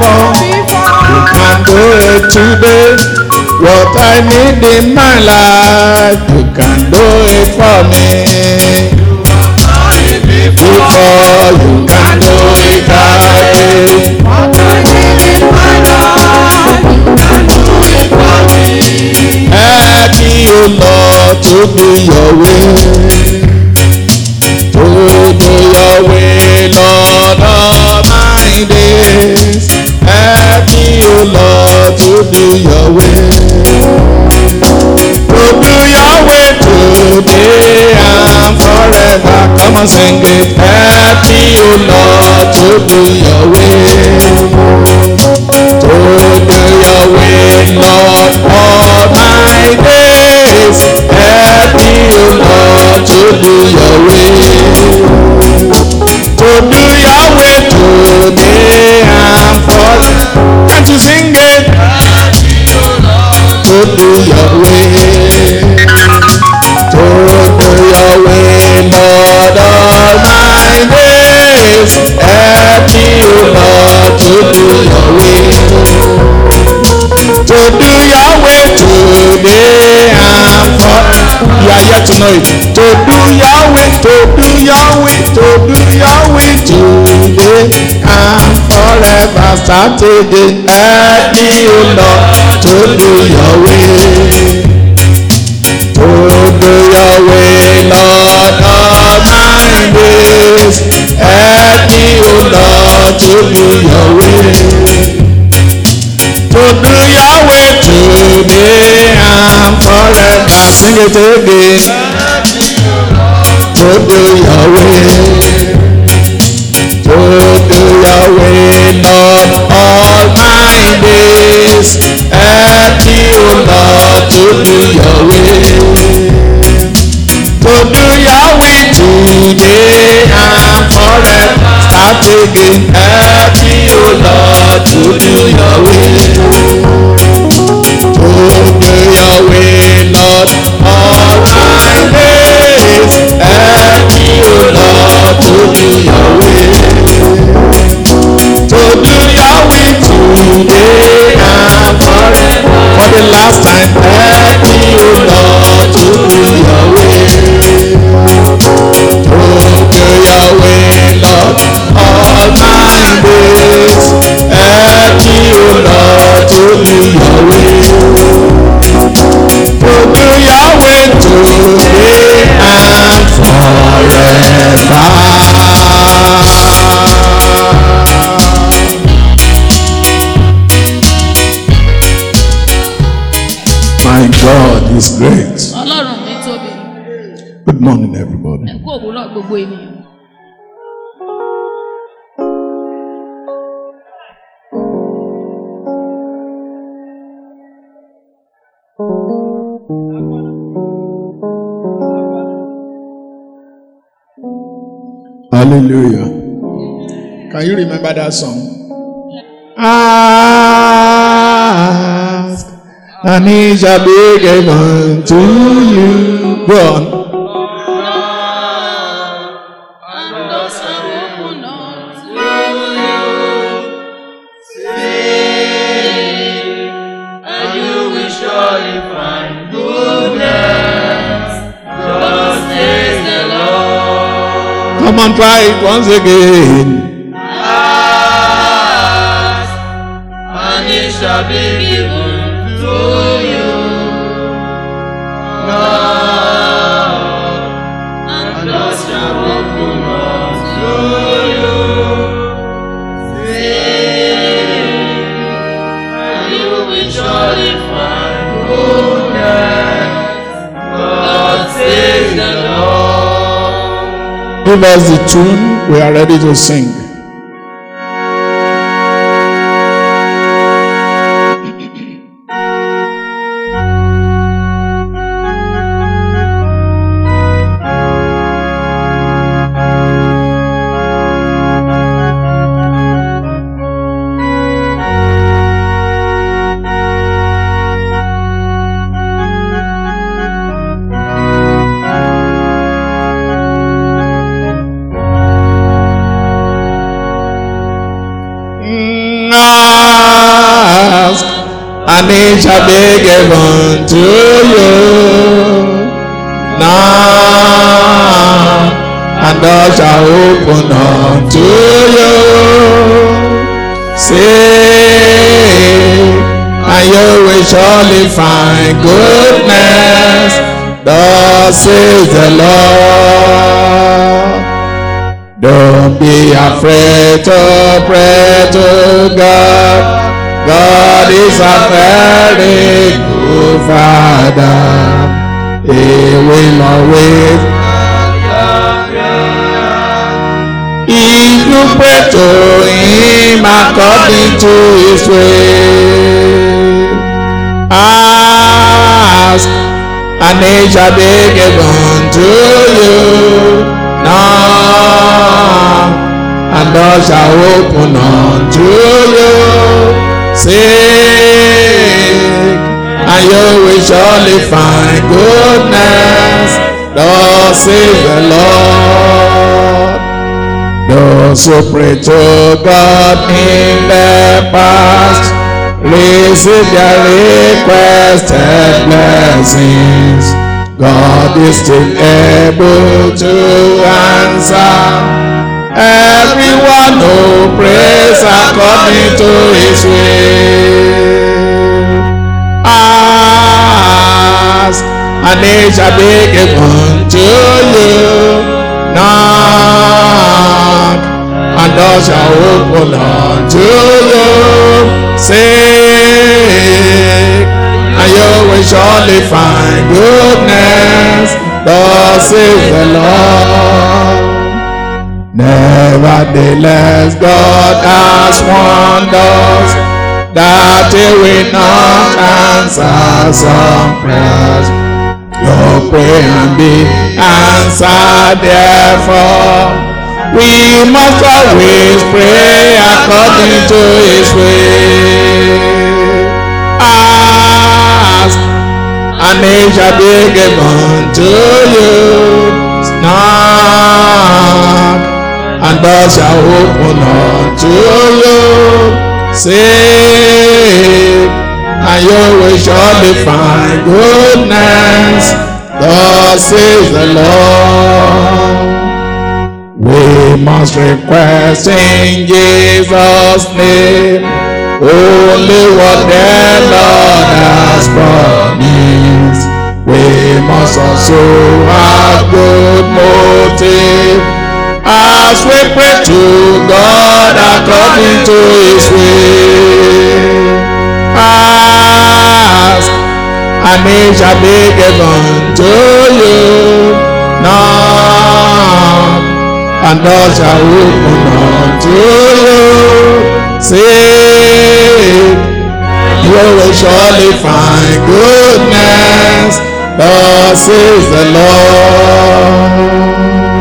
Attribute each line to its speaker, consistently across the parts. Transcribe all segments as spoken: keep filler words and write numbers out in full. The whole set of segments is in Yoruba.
Speaker 1: before. You can do it today. What I need in my life, you can do it for me. Before you can do it again.
Speaker 2: What I need in my life, you can do it for me.
Speaker 1: Help me, O Lord, to do your will. To do your will, Lord, all my days. Help me, O Lord, to do your will. To do your will today and forever. Come on, sing it. Help me, O Lord, to do your will. To do your will, Lord, all my days. Help me, O Lord, to do your will. To do your will today and forever. Can't you sing it?
Speaker 2: Help me, O Lord,
Speaker 1: To do your will. To do your will, Lord, all my days. Help me, O Lord, to do your will. To do your will today and forever. You are yet to know it. To do your will, to do your will, to do your will today and forever. Start again. Help me, O Lord, to do your will. To do your will, Lord, all my days. Help me, O Lord, to do your will. To do your will today and forever. Sing it again.
Speaker 2: help me, O Lord,
Speaker 1: To do your will. To do your will, Lord, all my days. Help me, O Lord, to do your will. To do your will today and forever. Start again. Help me, O Lord, to do your will. To do your will, Lord, all my days. Help me, O Lord, to do your will. To do your will today and forever. For the last time, help me, O Lord, to do your will. To do your will, Lord, all my days. Help me, O Lord, to do your will. To do your will today and forever. My God is great.
Speaker 3: Ọlọ́run mi tóbi.
Speaker 1: Good morning, everybody.
Speaker 3: Ẹ kú òwúrọ̀ gbogbo ènìyàn.
Speaker 1: Hallelujah. Can you remember that song? Ask, and it shall be given to you. Go on.
Speaker 3: And doors are open unto
Speaker 2: you. Seek, and you will surely find goodness. Just taste the Lord.
Speaker 1: Come on, try it once again.
Speaker 2: Ask, and it shall be given to you. Knock, and doors shall open unto you. Seek, and you will surely find goodness. God says the Lord.
Speaker 1: Give us the tune. We are ready to sing. and it shall be given to you. Now, and doors shall open unto you. Seek, and you will surely find goodness. Thus says the Lord. Don't be afraid to pray to God. God is a very good Father. He will always. If you pray to him according to his will, ask, and it shall be given to you. Knock, and doors shall open unto you. Seek, and you will surely find goodness. Thus says the Lord. Those who pray to God in the past receive their requested blessings. God is still able to answer everyone who prays according to his will. Ask, and it shall be given to you. Knock, and doors shall open unto you. Seek, and you will surely find goodness. Thus says the Lord. Nevertheless, God has warned us that he will not answer some prayers. Your prayer and be answered, therefore we must always pray according to his will. Ask, and it shall be given to you. Knock, and doors shall open unto you. Seek, and you will surely find goodness. Thus says the Lord. We must request in Jesus' name only what the Lord has promised. We must also have good motive as we pray to God according to his will. Ask, and it shall be given to you. Knock, and doors shall open unto you. Seek, you will surely find goodness. Thus says the Lord.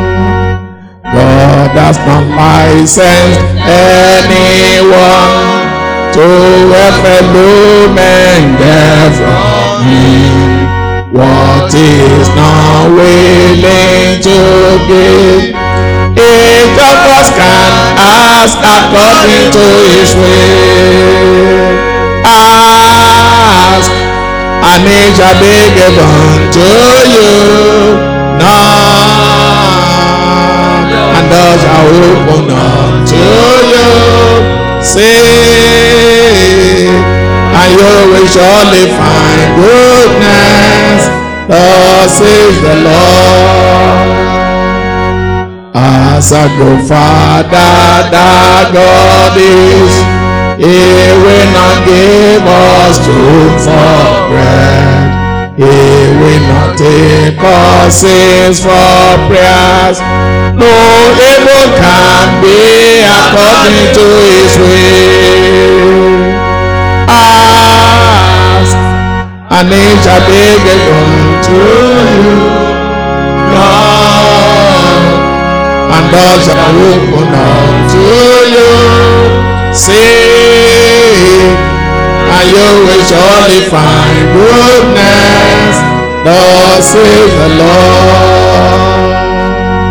Speaker 1: God does not license anyone to a fellow man get from him what he is not willing to give. Each of us can ask according to his will. Ask, and it shall be given to you. Knock, and doors shall open unto you. Seek, and you will surely find goodness. Thus says the Lord. As a good Father that God is, he will not give us food for bread. He will not take our sins for prayers. No evil can be according to his will. Ask, and it shall be given to you. Knock, and doors shall open unto you. Seek, and you will surely find goodness. Thus says the Lord.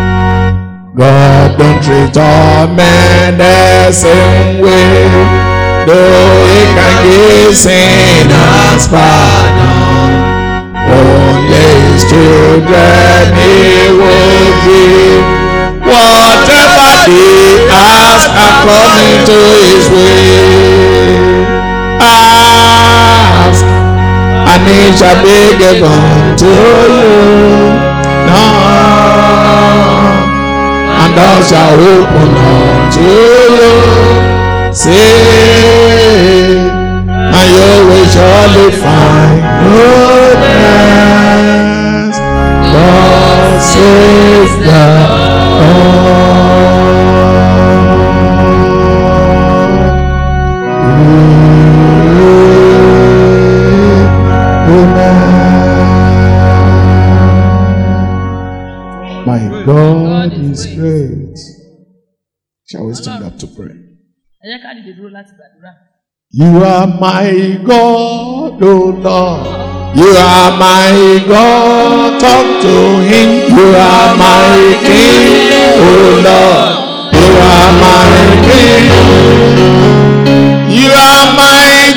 Speaker 1: God don't treat all men the same way. though he can give sinners pardon, only his children he will give. Whatever they ask according to his will, ask, and it shall be given to you. Knock, and thou shalt open unto you. Say, and you will surely find goodness. God says the My God is great. Shall we stand up to pray? You are my God, oh Lord. You are my God. Talk to him. You are my King, oh Lord. You are my King. You are my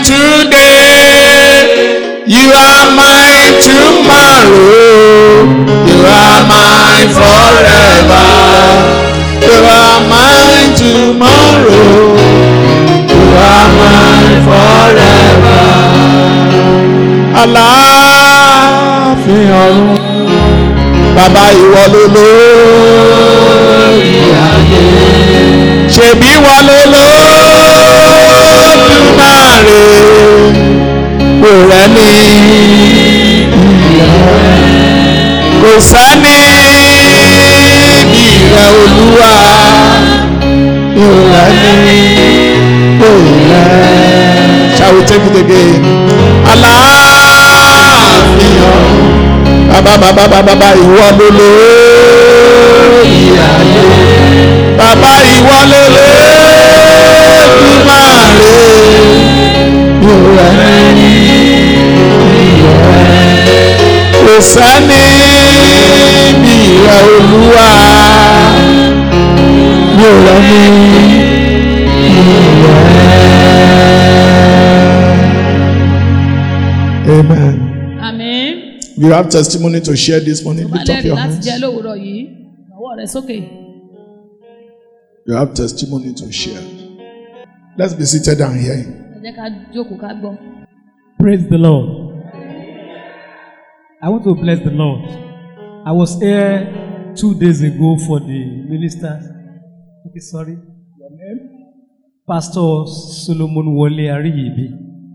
Speaker 1: today. You are my tomorrow. You are my forever. You are my tomorrow. You are my forever. Aláàfin ọ̀run, bàbá ìwọ ló lórí ayé. Ṣèbí ìwọ ló lódùmarè. Kò rẹ́ni kò sẹ́ni bí rẹ Olúwa. Kò rẹ́ni kò rẹ́. Shall we take it again? Aláàfin ọ̀run, bàbá bàbá bàbá ìwọ ló lórí ayé. Bàbá ìwọ ló lódùmarè. Kò rẹ́ni kò sẹ́ni bí rẹ Olúwa. Kò rẹ́ni kò rẹ́. Amen.
Speaker 3: Amen.
Speaker 1: You have testimony to share this morning. Lift up your hands. You have testimony to share. Let's be seated down here.
Speaker 4: Praise the Lord. I want to bless the Lord. I was here two days ago for the ministers. Okay, sorry. Your name? Pastor Solomon Wole Ariyibi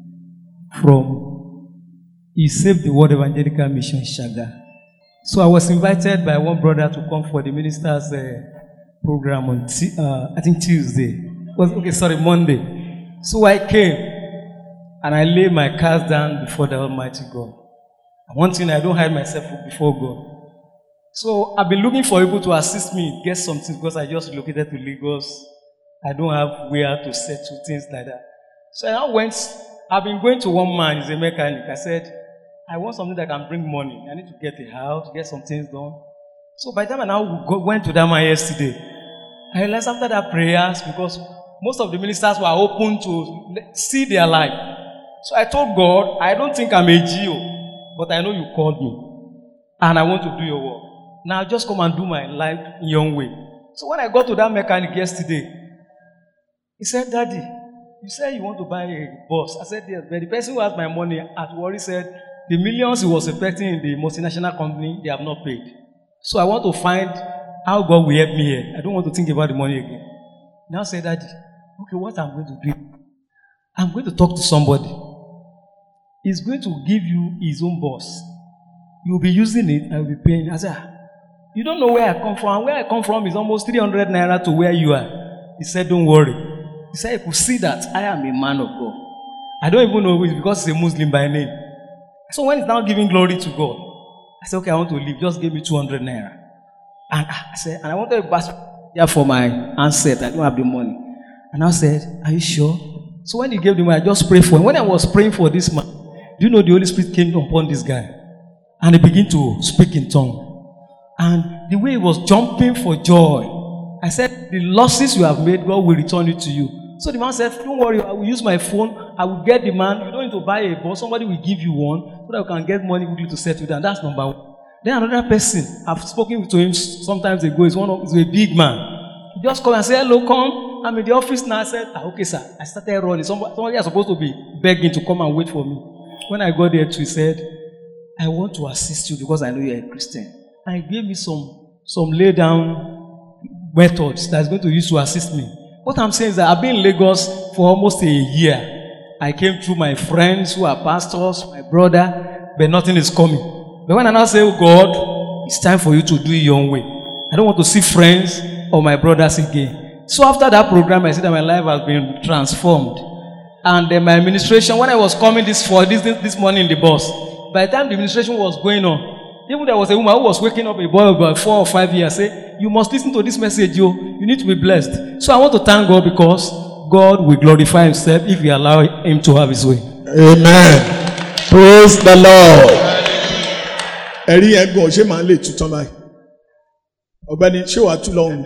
Speaker 4: from He Saved the World Evangelical Mission Shaga. So I was invited by one brother to come for the ministers' uh, program on t- uh, I think Tuesday. Was okay, sorry, Monday. So I came and I laid my cards down before the Almighty God. One thing, I don't hide myself before God. So I've been looking for people to assist me get something because I just relocated to Lagos. I don't have where to settle things like that. So I went. I've been going to one man. He's a mechanic. I said, I want something that can bring money. I need to get a house, get some things done. So by the time I now go, went to that man yesterday, I realized after that prayers, because most of the ministers were open to see their life. So I told God, I don't think I'm a G O, but I know you called me. And I want to do your work. Now just come and do my life in your own way. So when I got to that mechanic yesterday, he said, Daddy, you said you want to buy a bus. I said, yes, but the person who has my money at worry said, the millions he was expecting in the multinational company, they have not paid. So I want to find how God will help me here. I don't want to think about the money again. Now say, Daddy, okay, what I'm going to do? I'm going to talk to somebody. He's going to give you his own bus. You'll be using it, I will be paying. I said, you don't know where I come from. Where I come from is almost three hundred naira to where you are. He said, don't worry. He said, you could see that I am a man of God. I don't even know it's because he's a Muslim by name. So when he's now giving glory to God, I said, okay, I want to leave. Just give me two hundred naira. And I said, and I wanted to pass here for my handset. I don't have the money. And I said, are you sure? So when he gave the money, I just prayed for him. When I was praying for this man, do you know the Holy Spirit came upon this guy? And he began to speak in tongue. And the way he was jumping for joy, I said, the losses you have made, God will return it to you. So the man said, don't worry, I will use my phone. I will get the man. You don't need to buy a bus. Somebody will give you one so that you can get money quickly to settle down. That's number one. Then another person, I've spoken to him sometimes ago, is one of, is a big man. He just come and say, hello, come. I'm in the office now. I said, ah, okay, sir. I started running. Somebody, somebody is supposed to be begging to come and wait for me. When I got there too, he said, I want to assist you because I know you're a Christian. And he gave me some, some lay down methods that's going to use to assist me. What I'm saying is that I've been in Lagos for almost a year. I came through my friends who are pastors, my brother, but nothing is coming. But when I now say, oh God, it's time for you to do it your own way. I don't want to see friends or my brothers again. So after that program, I see that my life has been transformed. And uh, my administration, when I was coming this for this, this this morning in the bus, by the time the administration was going on, even there was a woman who was waking up a boy about four or five years, say, you must listen to this message, yo. You need to be blessed. So I want to thank God because God will glorify himself if we allow him to have his way.
Speaker 1: Amen. Praise the Lord. Ẹ̀rí ẹ̀gbọ́n ṣé màá lè tutọ́ báyìí? Ọ̀gbẹ́ni ṣé wàá tú lọ́hùn?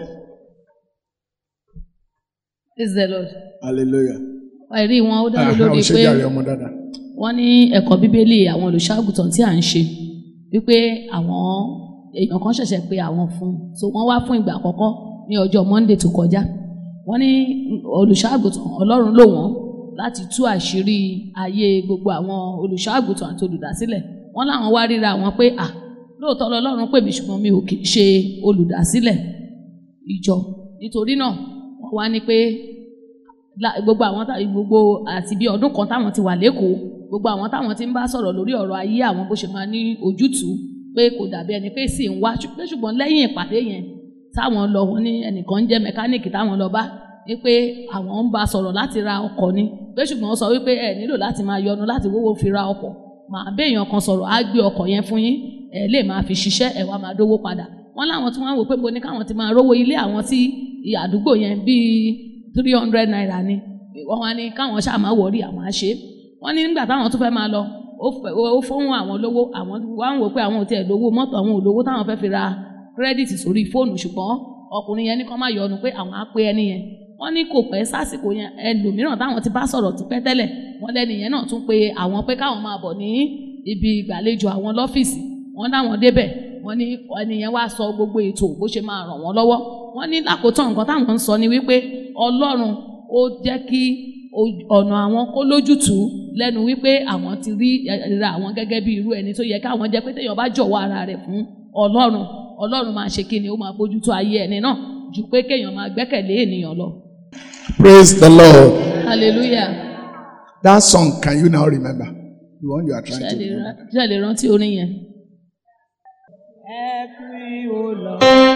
Speaker 3: Praise the Lord.
Speaker 1: Hallelujah.
Speaker 3: Ẹ̀rí wọn ó dáwọ́ lórí pé wọ́n ní ẹ̀kọ́ bíbélì àwọn olùṣọ́àgùtàn tí à ń ṣe wípé àwọn èèyàn kan ṣẹ̀ṣẹ̀ pé àwọn fún so wọ́n wá fún ìgbà àkọ́kọ́ ní ọjọ́ Monday tó kọjá. Wọ́n ní olùṣọ́àgùtàn Ọlọ́run lò wọ́n láti tú àṣírí ayé gbogbo àwọn olùṣọ́àgùtàn àti olùdásílẹ̀. Wọ́n láwọn wá ríra àwọn pé à lóòótọ́ Ọlọ́run pè mí ṣùgbọ́n mi ò kì í ṣe olùdásílẹ̀ ìjọ. Nítorí náà wọ́n wá ní pé gbogbo àwọn gbogbo àti bí ọdún kan táwọn ti wà lẹ́kọ̀ọ́ gbogbo àwọn táwọn ti ń bá sọ̀rọ̀ lórí ọ̀rọ̀ ayé àwọn bó ṣe máa ní ojútùú pé kò dàbí ẹni pé sì ń wá ṣùgbọ́n lẹ́yìn ìpàdé yẹn táwọn lọ wọn ní ẹnìkan ń jẹ́ mẹkáníìkì táwọn lọ bá ní pé àwọn ń bá sọ̀rọ̀ láti ra ọkọ̀ ni pé ṣùgbọ́n ó sọ wípé ẹ nílò láti máa yọnu láti wówó fi ra ọkọ̀ màá béèyàn kan sọ̀rọ̀ á gbé ọkọ̀ yẹn fún yín ẹ lè máa fi ṣiṣẹ́ ẹ wá máa dówó padà. Wọ́n láwọn tí wọ́n wò pé bo ní káwọn ti máa rówó ilé àwọn tí àdúgbò yẹn bíi three hundred naira ni wọ́n wá ní káwọn ṣáà máa wọ̀rí àwọn àṣẹ. Wọ́n ní nígbà táwọn tó fẹ́ máa lọ ó fún àwọn lówó àwọn wá ń wò pé àwọn ò tiẹ̀ lówó mọ́tò àwọn ò lówó táwọn fẹ́ fi ra kírẹ́dìtì sórí fóònù ṣùgbọ́n ọkùnrin yẹn ní kán má yọnu pé àwọn á pé ẹni yẹn. Wọ́n ní kò pẹ́ sásìkò yẹn ẹlòmíràn táwọn ti bá sọ̀rọ̀ ti pẹ́ tẹ́lẹ̀ wọ́n lẹ́ni yẹn náà tún pé àwọn pé káwọn máa bọ̀ ní ibi ìgbàlejò àwọn lọ́fíìsì. Wọ́n láwọn débẹ̀ wọ́n ní ẹni yẹn wá sọ gbogbo ètò bó ṣe máa ràn wọ́n lọ́wọ́. Wọ́n ní lákòótán nǹkan táwọn ń sọ ni wípé Ọlọ́run ó jẹ́ kí ọ̀nà àwọn kó lójútùú lẹ́nu wípé àwọn ti rí ra àwọn gẹ́gẹ́ bí irú ẹni tó yẹ káwọn jẹ́ pé téèyàn bá jọ̀wọ́ ara rẹ̀ fún Ọlọ́run Ọlọ́run máa ṣe kí ni ó máa bójútó ayé ẹni náà ju pé kéèyàn máa gbẹ́kẹ̀lé ènìyàn lọ.
Speaker 1: Praise the Lord.
Speaker 3: Hallelujah.
Speaker 1: That song, can you now remember? The one you are trying to remember.
Speaker 3: Ṣé lè rántí orin yẹn?
Speaker 2: Every O Lord,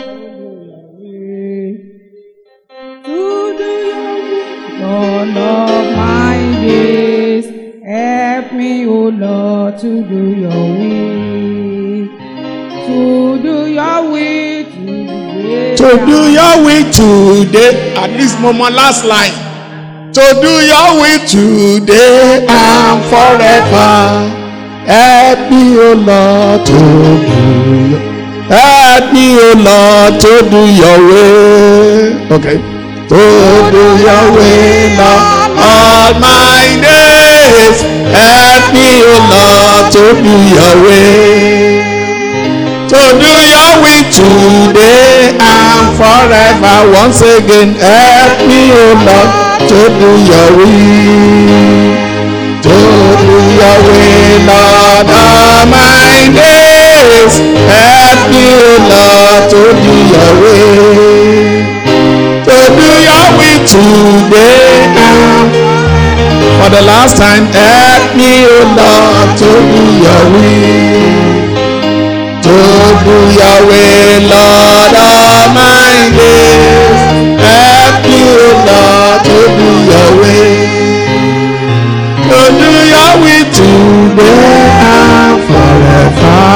Speaker 2: to do your will, Lord of my days. Help me, O Lord, to do your will, to do your will today.
Speaker 1: To do your will today. At this moment, last line. To do your will today and forever. Help me, O Lord, to do your Help me, O Lord, to do your way. Okay. To do your way, Lord, all my days. Help me, O Lord, to do your way. To do your way today and forever. Once again, help me, O Lord, to do your way. To do your way, Lord, all my days. Help me, O Lord, to do your way. To do your way today and for the last time. Help me, O Lord, to do your way. To do your way, Lord, all my days. Help me, O Lord, to do your way. To do your will today and forever.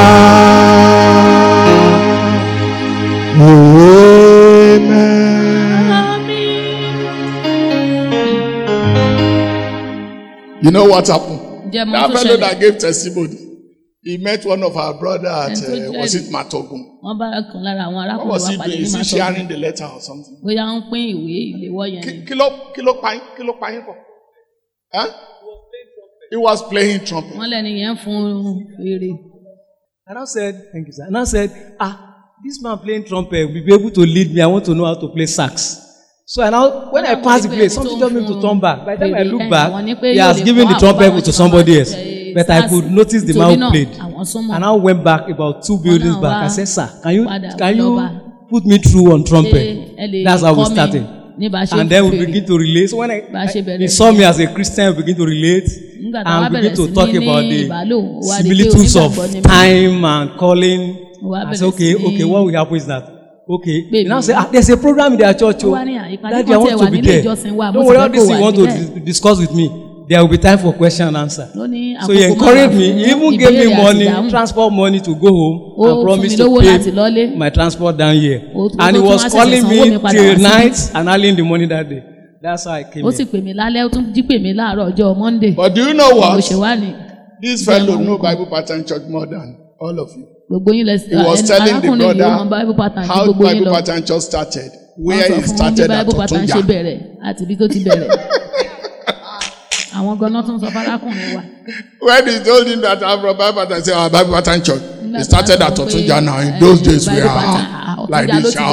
Speaker 1: Amen. You know what happened? That fellow that gave testimony, He met one of our brothers at,
Speaker 3: And so
Speaker 1: uh, was
Speaker 3: Jerry-
Speaker 1: it Matogun?
Speaker 3: wọ́n bá kan lára àwọn
Speaker 1: What
Speaker 3: arákùnrin
Speaker 1: was
Speaker 3: wa
Speaker 1: he
Speaker 3: pàdé
Speaker 1: doing?
Speaker 3: ní
Speaker 1: Is he
Speaker 3: màtọ́
Speaker 1: sharing the letter or something?
Speaker 3: bóyá ń pín ìwé ìléwọ́ yẹn ni.
Speaker 1: Kí kí ló kí ló pa yín kí ló pa yín pọ̀? Huh? He was playing trumpet.
Speaker 3: wọ́n lẹ́ni yẹn fún fèrè.
Speaker 4: And I said, thank you, sir. And I said, ah, this man playing trumpet will be able to lead me. I want to know how to play sax. So and now, when I pass the place, something told me to turn back. By the time I look back, he has given the trumpet to somebody else. But I could notice the man who played. And I went back about two buildings back. I said, sir, can you can you put me through on trumpet? That's how we started. And then we begin to relate. So when I, I he saw me as a Christian, we begin to relate. And we begin to talk about the similitudes of time and calling. I said, okay, okay, what will happen is that, okay. You now say, ah, there's a program in their church. Oh, Daddy, I want to be there. Don't worry, all this you want to dis- discuss with me. There will be time for question and answer. So he encouraged me. He even gave me money, transport money to go home and promised to pay my transport down here. And he was calling me till night and early in the morning that day. That's how I came
Speaker 3: ó sì
Speaker 4: here.
Speaker 3: pè mí lálẹ́ ó tún jí pè mí láàárọ̀ ọjọ́ Monday.
Speaker 1: But do you know
Speaker 3: mo
Speaker 1: what?
Speaker 3: ṣe wá ní.
Speaker 1: This fellow know Bible Pattern Church more than all of you.
Speaker 3: gbogbo yín lẹ
Speaker 1: He was telling the
Speaker 3: arákùnrin yìí ó mọ
Speaker 1: brother
Speaker 3: Bible pattern tí
Speaker 1: how
Speaker 3: gbogbo yín
Speaker 1: Bible
Speaker 3: lọ.
Speaker 1: Pattern Church started,
Speaker 3: wọ́n
Speaker 1: where
Speaker 3: sọ
Speaker 1: it
Speaker 3: fún wọn bí
Speaker 1: started at
Speaker 3: Bible pattern ṣe
Speaker 1: Otunja.
Speaker 3: bẹ̀rẹ̀ àti ibi tó ti bẹ̀rẹ̀. àwọn ganan tún sọ fárákùnrin wa.
Speaker 1: When he told him that I'm from Bible Pattern, he said, our Bible Pattern Church. It started at Otunja now. In those days we are like this. How?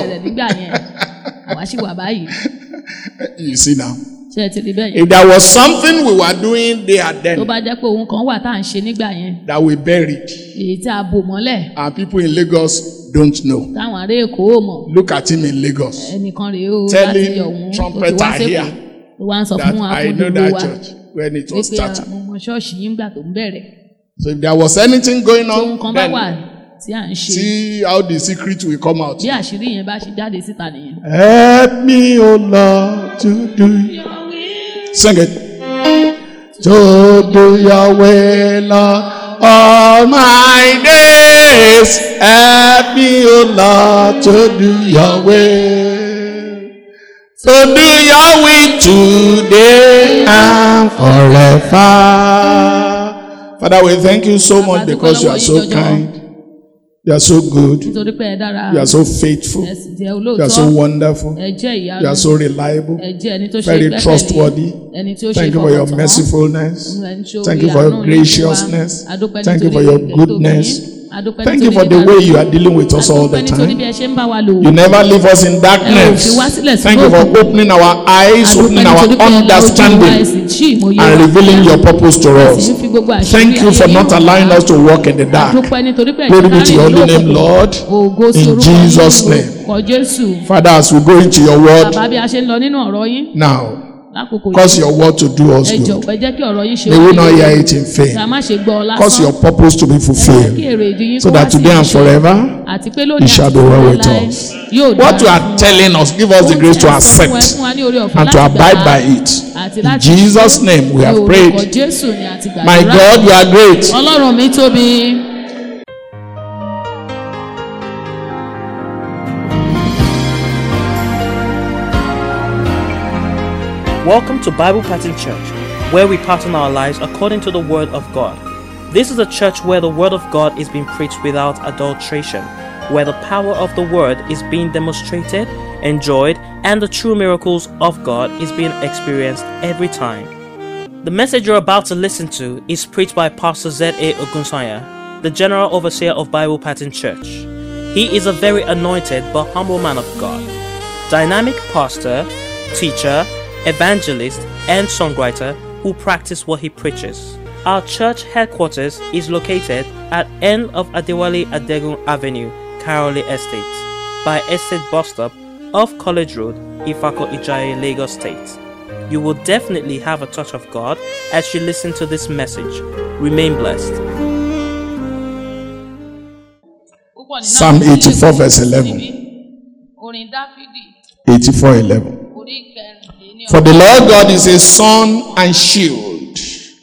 Speaker 3: àwa sì wà báyìí.
Speaker 1: You see now.
Speaker 3: ṣé ẹ ti rí bẹ́ẹ̀ yẹn.
Speaker 1: If there was something we were doing there
Speaker 3: tó
Speaker 1: then
Speaker 3: bá jẹ́ pé òun kan wà tá à ń ṣe nígbà yẹn
Speaker 1: that we buried
Speaker 3: èyí tí a bò mọ́lẹ̀
Speaker 1: and people in Lagos don't know.
Speaker 3: táwọn ará Èkó ò mọ̀
Speaker 1: Look at him in Lagos.
Speaker 3: ẹnìkan rèé o
Speaker 1: Telling
Speaker 3: láti ọ̀hún tó ti
Speaker 1: trumpeter
Speaker 3: wá sẹ́kọ̀ọ́
Speaker 1: here
Speaker 3: tó wá ń sọ
Speaker 1: that
Speaker 3: fún wa
Speaker 1: I
Speaker 3: fún
Speaker 1: know
Speaker 3: gbogbo
Speaker 1: that
Speaker 3: wa
Speaker 1: church when it was
Speaker 3: wípé
Speaker 1: started.
Speaker 3: àwọn ọmọ ṣọ́ọ̀ṣì yín gbà tó ń bẹ̀rẹ̀
Speaker 1: So if there was anything going
Speaker 3: tó
Speaker 1: on,
Speaker 3: nǹkan bá wà
Speaker 1: then
Speaker 3: tí à ń ṣe
Speaker 1: see how the secret will come out.
Speaker 3: bí àṣírí yẹn bá ṣe jáde síta nìyẹn.
Speaker 1: Help me, O Lord, to do. Sing it. To do your will, Lord, all my days. Help me, O Lord, to do your will. To do your will today and forever. Father, we thank you so much because you are so kind. You are so good.
Speaker 3: nítorí pé ẹ dára
Speaker 1: You are so faithful.
Speaker 3: ẹ sì jẹ́
Speaker 1: You are so
Speaker 3: olóòótọ́
Speaker 1: wonderful.
Speaker 3: ẹ jẹ́ ìyanu
Speaker 1: You are so reliable.
Speaker 3: ẹ jẹ́ ẹni tó ṣe
Speaker 1: Very
Speaker 3: gbẹ́kẹ̀lé,
Speaker 1: trustworthy.
Speaker 3: ẹni tí ó ṣe
Speaker 1: Thank you for your
Speaker 3: ìfọkàntán.
Speaker 1: mercifulness.
Speaker 3: Ẹni tí ó
Speaker 1: Thank
Speaker 3: rí
Speaker 1: you for
Speaker 3: àánú
Speaker 1: your
Speaker 3: yín
Speaker 1: graciousness.
Speaker 3: fún wa. Adúpẹ́
Speaker 1: Thank you
Speaker 3: nítorí
Speaker 1: for your
Speaker 3: ìfẹ́ tó
Speaker 1: goodness.
Speaker 3: bí yín. Adúpẹ́
Speaker 1: Thank you
Speaker 3: nítorí
Speaker 1: for the
Speaker 3: bíbá
Speaker 1: way
Speaker 3: yín.
Speaker 1: you are dealing with us all the
Speaker 3: Adúpẹ́ nítorí bí
Speaker 1: time.
Speaker 3: ẹ ṣe ń bá wa lò.
Speaker 1: You never leave us in
Speaker 3: Ẹ ò
Speaker 1: darkness.
Speaker 3: fi wá sílẹ̀
Speaker 1: Thank you for
Speaker 3: sínú
Speaker 1: opening our eyes,
Speaker 3: Adúpẹ́
Speaker 1: opening our
Speaker 3: nítorí pé ẹ la ojú wa, ẹ
Speaker 1: understanding,
Speaker 3: sì ṣí ìmòye
Speaker 1: and
Speaker 3: wa.
Speaker 1: revealing your purpose to
Speaker 3: Ẹ
Speaker 1: us.
Speaker 3: sì ń fi gbogbo àṣírí
Speaker 1: Thank you
Speaker 3: ayé
Speaker 1: for
Speaker 3: yín
Speaker 1: not
Speaker 3: hàn
Speaker 1: allowing
Speaker 3: wá.
Speaker 1: us to walk in the dark.
Speaker 3: Adúpẹ́ nítorí pé ẹ
Speaker 1: Glory
Speaker 3: jẹ́
Speaker 1: be
Speaker 3: ká
Speaker 1: to
Speaker 3: rìn
Speaker 1: your
Speaker 3: nínú
Speaker 1: holy name,
Speaker 3: òkùnkùn.
Speaker 1: Lord.
Speaker 3: Ògo sí
Speaker 1: In
Speaker 3: orúkọ
Speaker 1: Jesus'
Speaker 3: yín,
Speaker 1: name.
Speaker 3: orúkọ Jésù.
Speaker 1: Father, as we go into your word
Speaker 3: Bàbá bí a ṣe ń lọ nínú ọ̀rọ̀ yín
Speaker 1: now,
Speaker 3: lákòókò
Speaker 1: cause
Speaker 3: yìí.
Speaker 1: your word to do us
Speaker 3: Ẹ
Speaker 1: good.
Speaker 3: jọ̀wọ́ ẹ jẹ́ kí ọ̀rọ̀ yín ṣe
Speaker 1: May we
Speaker 3: wá
Speaker 1: not
Speaker 3: ní
Speaker 1: hear
Speaker 3: ìlú.
Speaker 1: it in
Speaker 3: Kí a
Speaker 1: vain.
Speaker 3: má ṣe gbọ́ ọ
Speaker 1: Cause
Speaker 3: lásán.
Speaker 1: your purpose to be
Speaker 3: Ẹ jẹ́ kí
Speaker 1: fulfilled.
Speaker 3: èrè ìdí yín
Speaker 1: So
Speaker 3: kó wá
Speaker 1: that
Speaker 3: sí
Speaker 1: today and
Speaker 3: ìmúṣẹ.
Speaker 1: forever
Speaker 3: Àti pé
Speaker 1: it
Speaker 3: lónìí
Speaker 1: shall
Speaker 3: àti
Speaker 1: be well with
Speaker 3: láéláé
Speaker 1: us.
Speaker 3: yóò
Speaker 1: What you
Speaker 3: dára
Speaker 1: are
Speaker 3: fún wa.
Speaker 1: telling us, give us the
Speaker 3: Ohun
Speaker 1: grace
Speaker 3: tí
Speaker 1: to
Speaker 3: ẹ sọ fún ẹ
Speaker 1: accept
Speaker 3: fún wa ní oore ọ̀fẹ́
Speaker 1: and to
Speaker 3: láti
Speaker 1: abide
Speaker 3: gbà
Speaker 1: by
Speaker 3: á.
Speaker 1: it.
Speaker 3: Àti
Speaker 1: In
Speaker 3: láti
Speaker 1: Jesus'
Speaker 3: ṣe.
Speaker 1: name we
Speaker 3: Ní
Speaker 1: have
Speaker 3: orúkọ
Speaker 1: prayed.
Speaker 3: Jésù ni àti gbàdúrà.
Speaker 1: My God, you are great.
Speaker 3: Ọlọ́run mi tóbi.
Speaker 5: Welcome to Bible Pattern Church, where we pattern our lives according to the Word of God. This is a church where the Word of God is being preached without adulteration, where the power of the Word is being demonstrated, enjoyed, and the true miracles of God is being experienced every time. The message you're about to listen to is preached by Pastor Z A Ogunsanya, the General Overseer of Bible Pattern Church. He is a very anointed but humble man of God, dynamic pastor, teacher, evangelist, and songwriter who practice what he preaches. Our church headquarters is located at end of Adewale Adegun Avenue, Karole Estate, by Estate Bus Stop off College Road, Ifako Ijaye, Lagos State. You will definitely have a touch of God as you listen to this message. Remain blessed.
Speaker 1: Psalm eighty-four verse eleven.
Speaker 3: Orin Dáfídì
Speaker 1: eighty-four eleven.
Speaker 3: orí kẹrìnlélẹ́ni
Speaker 1: For the Lord God is a sun and shield.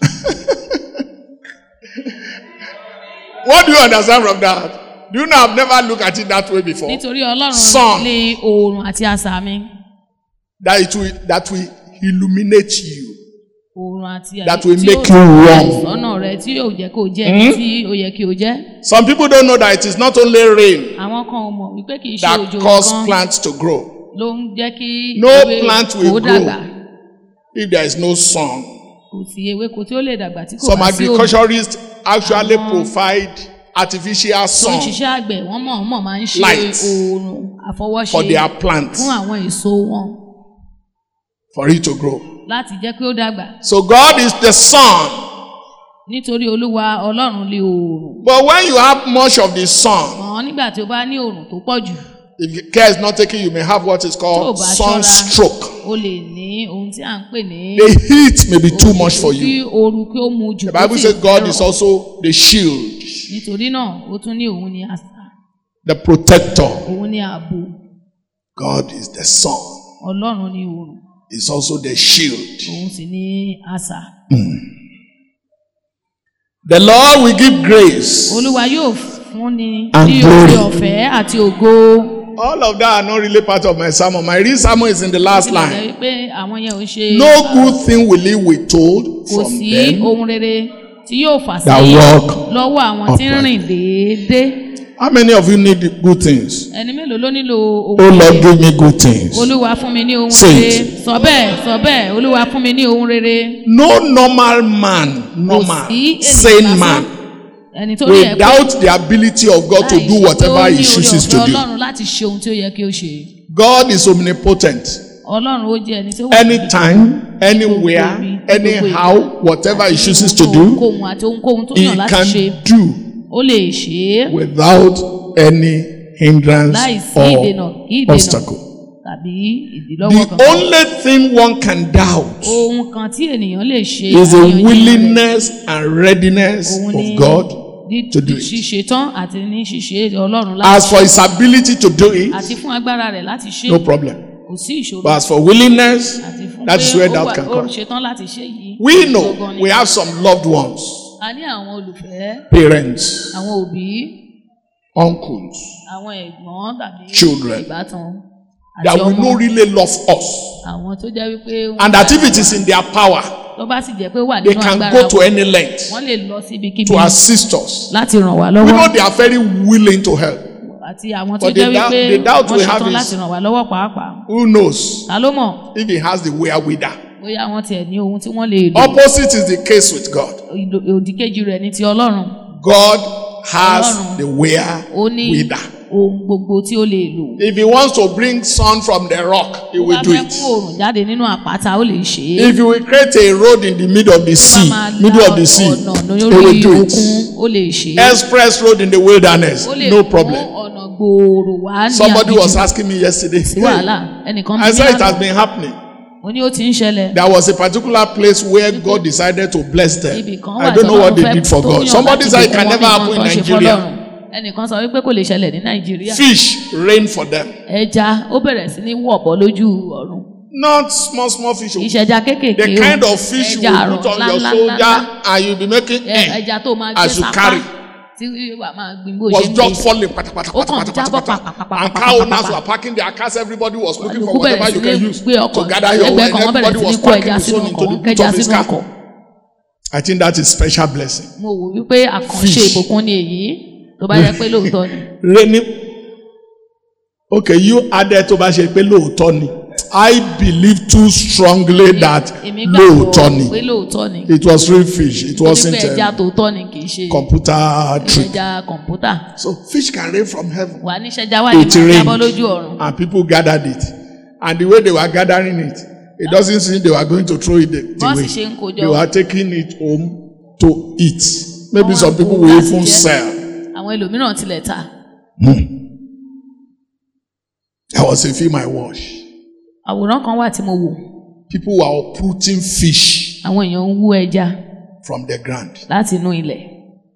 Speaker 1: What do you understand from that? Do you know I've never looked at it that way before?
Speaker 3: nítorí Ọlọ́run
Speaker 1: Sun.
Speaker 3: lé oòrùn àti asà mi.
Speaker 1: That it will that will illuminate you.
Speaker 3: Oòrùn àti
Speaker 1: That
Speaker 3: àyè
Speaker 1: will
Speaker 3: tí
Speaker 1: make
Speaker 3: ó
Speaker 1: you wrong.
Speaker 3: sọ́nà rẹ tí yóò jẹ́ kó jẹ́ ẹni tí ó yẹ kí o jẹ́.
Speaker 1: Some people don't know that it is not only rain
Speaker 3: Àwọn kan ò mọ̀ wípé kì í ṣe
Speaker 1: that
Speaker 3: òjò
Speaker 1: cause
Speaker 3: nìkan
Speaker 1: plants to grow.
Speaker 3: ló ń jẹ́ kí
Speaker 1: No
Speaker 3: ewé
Speaker 1: plant will
Speaker 3: kó
Speaker 1: grow
Speaker 3: dàgbà.
Speaker 1: if there is no sun.
Speaker 3: Kò sí ewéko tí ó lè dàgbà tí kò
Speaker 1: Some
Speaker 3: bá sí òòrùn.
Speaker 1: agriculturists actually
Speaker 3: Àwọn-
Speaker 1: provide artificial
Speaker 3: Tó ń
Speaker 1: sun
Speaker 3: ṣiṣẹ́ àgbẹ̀ wọ́n mọ̀ mọ̀ máa ń ṣe
Speaker 1: Light.
Speaker 3: oòrùn àfọwọ́ṣe
Speaker 1: for their plants
Speaker 3: fún àwọn èso wọn
Speaker 1: for it to grow.
Speaker 3: láti jẹ́ kí ó dàgbà.
Speaker 1: So God is the sun.
Speaker 3: Nítorí Olúwa Ọlọ́run lé oòrùn.
Speaker 1: But when you have much of the sun,
Speaker 3: Mọ̀ nígbà tí o bá ní oòrùn tó pọ̀ jù,
Speaker 1: if care is not taken, you may have what is
Speaker 3: tó o
Speaker 1: called
Speaker 3: bá ṣọ́ra,
Speaker 1: sunstroke.
Speaker 3: o lè ní ohun tí à ń pè ní
Speaker 1: The heat may be too much for
Speaker 3: kí
Speaker 1: you.
Speaker 3: ooru kí ó mu jù.
Speaker 1: The Bible
Speaker 3: kó sì
Speaker 1: says God
Speaker 3: fẹ́ràn.
Speaker 1: is also the shield,
Speaker 3: Nítorí náà, ó tún ní òun ní àṣà,
Speaker 1: the protector.
Speaker 3: òun ní ààbò,
Speaker 1: God is the sun.
Speaker 3: Ọlọ́run ní oòrùn,
Speaker 1: Is also the shield.
Speaker 3: òun sì ní àṣà.
Speaker 1: The Lord will give grace.
Speaker 3: Olúwa yóò fún ni
Speaker 1: And
Speaker 3: ní
Speaker 1: glory.
Speaker 3: oore ọ̀fẹ́ àti ògo.
Speaker 1: All of that are not really part of my sermon. My real sermon is in the last
Speaker 3: Ó tilẹ̀
Speaker 1: line.
Speaker 3: jẹ́ wípé àwọn yẹn ò ṣe
Speaker 1: No good thing will he withhold
Speaker 3: kò
Speaker 1: from
Speaker 3: sí
Speaker 1: them
Speaker 3: ohun rere tí yóò fà
Speaker 1: that
Speaker 3: sí
Speaker 1: walk
Speaker 3: lọ́wọ́ àwọn tí ń
Speaker 1: upright.
Speaker 3: rìn déédéé.
Speaker 1: How many of you need good things?
Speaker 3: Ẹni mélòó ló nílò
Speaker 1: Oh
Speaker 3: ohun
Speaker 1: Lord,
Speaker 3: rere?
Speaker 1: give me good things.
Speaker 3: Olúwa fún mi ní ohun
Speaker 1: Say
Speaker 3: rere.
Speaker 1: it.
Speaker 3: Sọ bẹ́ẹ̀ sọ bẹ́ẹ̀ Olúwa fún mi ní ohun rere.
Speaker 1: No normal man, normal, sane man,
Speaker 3: Ẹni tó rí ẹ pé
Speaker 1: without the ability of God to
Speaker 3: láì
Speaker 1: do
Speaker 3: ṣe pé ó
Speaker 1: whatever
Speaker 3: ní
Speaker 1: he
Speaker 3: oore
Speaker 1: chooses to
Speaker 3: ọ̀fẹ́
Speaker 1: do.
Speaker 3: Ọlọ́run láti ṣe ohun tí ó yẹ kí ó ṣe.
Speaker 1: God is omnipotent.
Speaker 3: Ọlọ́run ó jẹ́ ẹni tó wà
Speaker 1: Anytime, anywhere, anyhow, whatever he chooses to do,
Speaker 3: ohunkóhun àti ohunkóhun tó
Speaker 1: he
Speaker 3: yàn láti
Speaker 1: can
Speaker 3: ṣe
Speaker 1: do
Speaker 3: ó lè ṣe é
Speaker 1: without any hindrance
Speaker 3: láì sí ìdènà
Speaker 1: or
Speaker 3: kí ìdènà
Speaker 1: obstacle.
Speaker 3: tàbí ìdílọ́wọ́
Speaker 1: The
Speaker 3: kan.
Speaker 1: only thing one can doubt
Speaker 3: Ohun kan tí ènìyàn lè ṣe
Speaker 1: is the
Speaker 3: àríyànjiyàn rẹ̀,
Speaker 1: willingness and readiness
Speaker 3: òun ni
Speaker 1: of God
Speaker 3: ní
Speaker 1: to do it.
Speaker 3: ṣíṣe tán àti ní ṣíṣe Ọlọ́run
Speaker 1: As
Speaker 3: láti
Speaker 1: for his ability to do it,
Speaker 3: àti fún agbára rẹ̀ láti ṣe
Speaker 1: no problem.
Speaker 3: kò sí ìṣòro
Speaker 1: But as for willingness,
Speaker 3: àti fún
Speaker 1: that is
Speaker 3: pé
Speaker 1: where
Speaker 3: ó
Speaker 1: doubt
Speaker 3: wà-
Speaker 1: can
Speaker 3: ó
Speaker 1: come.
Speaker 3: ṣetán láti ṣe yìí.
Speaker 1: We
Speaker 3: Gangan
Speaker 1: know
Speaker 3: ni.
Speaker 1: we have some loved ones,
Speaker 3: A ní àwọn olùfẹ́,
Speaker 1: parents,
Speaker 3: àwọn òbí,
Speaker 1: uncles,
Speaker 3: àwọn ẹ̀gbọ́n tàbí
Speaker 1: Children.
Speaker 3: ìbátan àti
Speaker 1: that will
Speaker 3: ọmọ.
Speaker 1: not really love us.
Speaker 3: Àwọn tó jẹ́ wípé wọ́n
Speaker 1: And that if it is in their power,
Speaker 3: tó bá sì jẹ́ pé ó wà
Speaker 1: they
Speaker 3: nínú
Speaker 1: can
Speaker 3: agbára
Speaker 1: go to
Speaker 3: wọn,
Speaker 1: any length
Speaker 3: wọ́n lè lọ sí ibikíbi
Speaker 1: to assist us.
Speaker 3: láti ràn wá
Speaker 1: We
Speaker 3: lọ́wọ́.
Speaker 1: know they are very willing to help.
Speaker 3: Àti àwọn tó
Speaker 1: But
Speaker 3: jẹ́
Speaker 1: the doubt-
Speaker 3: wípé
Speaker 1: the doubt
Speaker 3: wọ́n
Speaker 1: we have
Speaker 3: ṣetán
Speaker 1: is-
Speaker 3: láti ràn wá lọ́wọ́ pàápàá.
Speaker 1: Who knows
Speaker 3: Ta ló mọ̀
Speaker 1: if he has the wherewithal?
Speaker 3: bóyá wọ́n tiẹ̀ ní ohun tí wọ́n lè lò.
Speaker 1: Opposite is the case with God.
Speaker 3: Ìlò- Òdìkejì rẹ̀ ní ti Ọlọ́run.
Speaker 1: God has
Speaker 3: Ọlọ́run.
Speaker 1: the
Speaker 3: Ó ní
Speaker 1: wherewithal.
Speaker 3: ohun gbogbo tí ó lè lò.
Speaker 1: If he wants to bring sun from the rock, he
Speaker 3: Tó
Speaker 1: will
Speaker 3: bá
Speaker 1: do
Speaker 3: fẹ́
Speaker 1: it.
Speaker 3: kó oòrùn jáde nínú àpáta ó lè ṣe é.
Speaker 1: If he will create a road in the middle of the
Speaker 3: Tó bá
Speaker 1: sea,
Speaker 3: máa
Speaker 1: middle
Speaker 3: la
Speaker 1: of the sea,
Speaker 3: ọ̀nà
Speaker 1: he
Speaker 3: lórí
Speaker 1: will do
Speaker 3: òkun
Speaker 1: it.
Speaker 3: ó lè ṣe é.
Speaker 1: Express road in the wilderness,
Speaker 3: Ó lè
Speaker 1: no
Speaker 3: mú
Speaker 1: problem.
Speaker 3: ọ̀nà gbòòrò wá ní
Speaker 1: Somebody was
Speaker 3: aginjù.
Speaker 1: asking me yesterday.
Speaker 3: Sí wàhálà ẹnìkan
Speaker 1: I
Speaker 3: bí
Speaker 1: said it has
Speaker 3: lánàá.
Speaker 1: been happening.
Speaker 3: Ó ní ó ti ń ṣẹlẹ̀.
Speaker 1: There was a particular place where God decided to bless them.
Speaker 3: Ibì kan
Speaker 1: I
Speaker 3: wà
Speaker 1: don't know what
Speaker 3: tọ́lọ́run
Speaker 1: they
Speaker 3: fẹ́
Speaker 1: did for
Speaker 3: tó
Speaker 1: God.
Speaker 3: yàn
Speaker 1: Somebody
Speaker 3: láti
Speaker 1: said it
Speaker 3: bùkún
Speaker 1: can
Speaker 3: wọn
Speaker 1: never
Speaker 3: bí
Speaker 1: happen in
Speaker 3: nǹkan ṣe
Speaker 1: Nigeria.
Speaker 3: fọ́lọ́run. Ẹnìkan sọ wípé kò lè ṣẹlẹ̀ ní Nàìjíríà.
Speaker 1: Fish rain for them.
Speaker 3: Ẹja ó bẹ̀rẹ̀ sí ní wọ̀bọ̀ lójú ọ̀run.
Speaker 1: Not small, small fish.
Speaker 3: Kì í ṣe ẹja kéékèèké
Speaker 1: The
Speaker 3: o.
Speaker 1: kind of fish you
Speaker 3: Ẹja
Speaker 1: will
Speaker 3: àrọ̀
Speaker 1: put on your
Speaker 3: ńláńlá
Speaker 1: soldier
Speaker 3: ńláńlá.
Speaker 1: and you'll be making
Speaker 3: Ẹ-
Speaker 1: eh,
Speaker 3: Ẹja tó máa gbé
Speaker 1: as you
Speaker 3: sápá
Speaker 1: carry.
Speaker 3: tí wà máa gbin bó ṣe
Speaker 1: Was
Speaker 3: ń
Speaker 1: just
Speaker 3: gbé.
Speaker 1: falling. Pata, pata,
Speaker 3: Ó
Speaker 1: pata,
Speaker 3: kàn
Speaker 1: pata, pata,
Speaker 3: jábọ́
Speaker 1: pata.
Speaker 3: pàpàpàpà.
Speaker 1: And cow owners were parking their cars. Everybody was looking for
Speaker 3: Olùkú
Speaker 1: whatever
Speaker 3: bẹ̀rẹ̀
Speaker 1: you
Speaker 3: sí
Speaker 1: can
Speaker 3: ní
Speaker 1: use
Speaker 3: gbé ọkọ̀
Speaker 1: to gather your
Speaker 3: ẹgbẹ́
Speaker 1: way.
Speaker 3: kan wọ́n bẹ̀rẹ̀
Speaker 1: Everybody
Speaker 3: sí ní
Speaker 1: was
Speaker 3: kó
Speaker 1: packing
Speaker 3: ẹja
Speaker 1: his
Speaker 3: sínú
Speaker 1: own
Speaker 3: ọkọ̀
Speaker 1: into the
Speaker 3: wọ́n
Speaker 1: boot
Speaker 3: kẹja
Speaker 1: of his
Speaker 3: sínú
Speaker 1: car.
Speaker 3: ọkọ̀.
Speaker 1: I think that is special blessing.
Speaker 3: Mo wò wípé àkànṣe
Speaker 1: Fish.
Speaker 3: ìbùkún ni èyí tó bá yẹ pé lóòótọ́ ni.
Speaker 1: Raining. Okay, you added to bá ṣe pé lóòótọ́ ni. I believe too strongly that
Speaker 3: Èmi
Speaker 1: lóòótọ́
Speaker 3: gbàgbọ́ pé
Speaker 1: ni.
Speaker 3: lóòótọ́ ni.
Speaker 1: It was real fish. It
Speaker 3: Torí
Speaker 1: wasn't
Speaker 3: pé ẹja
Speaker 1: a
Speaker 3: tòótọ́ ni kì í ṣe
Speaker 1: computer trick.
Speaker 3: ẹja kọ̀ǹpútà.
Speaker 1: So fish can rain from heaven.
Speaker 3: Wà ní ṣẹja wà ní
Speaker 1: It
Speaker 3: máa jábọ́
Speaker 1: rained
Speaker 3: lójú ọ̀run.
Speaker 1: and people gathered it. And the way they were gathering it, it doesn't seem they were going to throw it the-
Speaker 3: Bọ́n sì
Speaker 1: away.
Speaker 3: ṣe ń kó
Speaker 1: They
Speaker 3: jọ.
Speaker 1: were taking it home to eat. Maybe
Speaker 3: Wọ́n
Speaker 1: some
Speaker 3: wá
Speaker 1: people
Speaker 3: kó
Speaker 1: will
Speaker 3: láti
Speaker 1: even
Speaker 3: jẹ.
Speaker 1: sell.
Speaker 3: Àwọn ẹlòmíràn tilẹ̀ ta.
Speaker 1: There was a film I watched.
Speaker 3: Àwòrán kan wà tí mo wò.
Speaker 1: People were uprooting fish
Speaker 3: Àwọn èèyàn ń wú ẹja
Speaker 1: from the ground.
Speaker 3: láti inú ilẹ̀.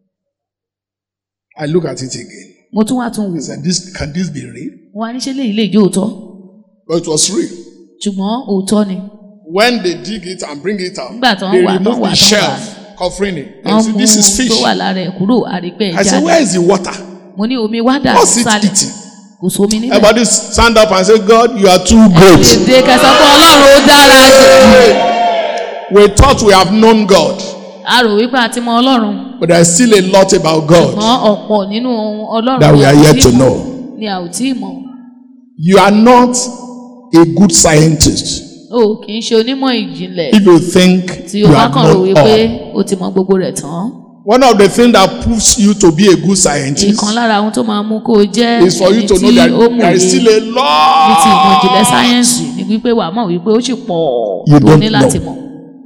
Speaker 1: I look at it again.
Speaker 3: Mo tún wá tún wò.
Speaker 1: I said, this, can this be real?
Speaker 3: Wọ́n á ní ṣé léyìí lè jó òótọ́.
Speaker 1: But it was real.
Speaker 3: Ṣùgbọ́n òótọ́ ni.
Speaker 1: When they dig it and bring it out,
Speaker 3: Nígbà tó ń
Speaker 1: they
Speaker 3: wà tó ń
Speaker 1: remove
Speaker 3: wà
Speaker 1: the
Speaker 3: tó ń wà.
Speaker 1: shelf covering it. They
Speaker 3: Wọ́n
Speaker 1: say,
Speaker 3: mú
Speaker 1: this is fish.
Speaker 3: tó wà lára ẹ̀ kúrò àrípẹ́
Speaker 1: I
Speaker 3: ẹja
Speaker 1: said,
Speaker 3: ni.
Speaker 1: where is the water?
Speaker 3: Mo ní omi wá dà
Speaker 1: What's it
Speaker 3: sálẹ̀.
Speaker 1: eating?
Speaker 3: Kò sómi níbẹ̀.
Speaker 1: Everybody stand up and say, God, you are too great.
Speaker 3: Èdè kẹsàn-án pé Ọlọ́run ó dára jù.
Speaker 1: We thought we have known God.
Speaker 3: a rò wípé a ti mọ Ọlọ́run.
Speaker 1: But there is still a lot about God
Speaker 3: ṣùgbọ́n ọ̀pọ̀ nínú Ọlọ́run
Speaker 1: that we are yet to know.
Speaker 3: ni a ò tí ì mọ̀.
Speaker 1: You are not a good scientist
Speaker 3: o kì í ṣe onímọ̀ ìjìnlẹ̀
Speaker 1: if you think
Speaker 3: tí
Speaker 1: you
Speaker 3: o bá
Speaker 1: have
Speaker 3: kàn rò
Speaker 1: known
Speaker 3: wípé
Speaker 1: all.
Speaker 3: o ti mọ gbogbo rẹ̀ tán.
Speaker 1: One of the things that proves you to be a good scientist
Speaker 3: ìkan lára ohun tó máa mú kó o jẹ́
Speaker 1: is for you
Speaker 3: ẹni
Speaker 1: to know
Speaker 3: tí
Speaker 1: that
Speaker 3: ó mú
Speaker 1: there is
Speaker 3: òye
Speaker 1: still a
Speaker 3: ní ti ìmọ̀ ìjìnlẹ̀
Speaker 1: lot.
Speaker 3: sáyẹ́ǹsì ni wípé wàá mọ̀ wípé ó sì pọ̀
Speaker 1: You
Speaker 3: tó
Speaker 1: don't
Speaker 3: ní láti
Speaker 1: know.
Speaker 3: mọ̀.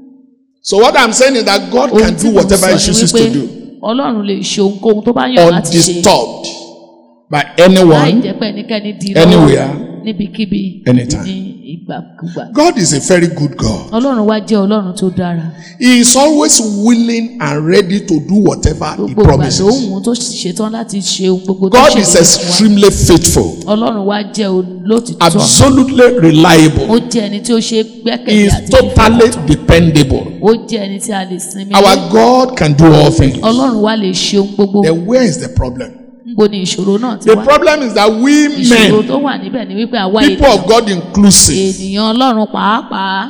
Speaker 1: So what I'm saying is that God
Speaker 3: ohun
Speaker 1: can
Speaker 3: tí
Speaker 1: do
Speaker 3: mo
Speaker 1: whatever
Speaker 3: sọ
Speaker 1: He
Speaker 3: ni
Speaker 1: chooses
Speaker 3: wípé
Speaker 1: to do,
Speaker 3: Ọlọ́run lè ṣe ohunkóhun tó bá yàn láti ṣe
Speaker 1: undisturbed by
Speaker 3: láì
Speaker 1: anyone,
Speaker 3: jẹ́ pé ẹnikẹ́ni di
Speaker 1: anywhere,
Speaker 3: lọ́wọ́ níbikíbi
Speaker 1: anytime.
Speaker 3: ní ìgbàkúgbà.
Speaker 1: God is a very good God.
Speaker 3: Ọlọ́run wá jẹ́ Ọlọ́run tó dára.
Speaker 1: He is always willing and ready to do whatever He
Speaker 3: Gbogbo ìgbà
Speaker 1: promises.
Speaker 3: lóhùn tó ṣetán láti ṣe ohun gbogbo tó
Speaker 1: God
Speaker 3: ṣe
Speaker 1: is
Speaker 3: lórí fún wa.
Speaker 1: extremely faithful,
Speaker 3: Ọlọ́run wá jẹ́ olótìtọ́.
Speaker 1: absolutely
Speaker 3: Ó
Speaker 1: reliable.
Speaker 3: jẹ́ ẹni tí ó ṣe
Speaker 1: He
Speaker 3: gbẹ́kẹ̀lé
Speaker 1: is
Speaker 3: àti
Speaker 1: totally
Speaker 3: ìfọkàntán.
Speaker 1: dependable.
Speaker 3: Ó jẹ́ ẹni tí a lè sinmi
Speaker 1: Our
Speaker 3: lé.
Speaker 1: God can do all things.
Speaker 3: Ọlọ́run wá lè ṣe ohun gbogbo.
Speaker 1: Then where is the problem?
Speaker 3: Níbo ni ìṣòro náà ti
Speaker 1: The
Speaker 3: wá?
Speaker 1: problem is that we
Speaker 3: Ìṣòro
Speaker 1: men,
Speaker 3: tó wà níbẹ̀ ni wípé àwa
Speaker 1: people of
Speaker 3: ènìyàn
Speaker 1: God inclusive,
Speaker 3: ènìyàn Ọlọ́run pàápàá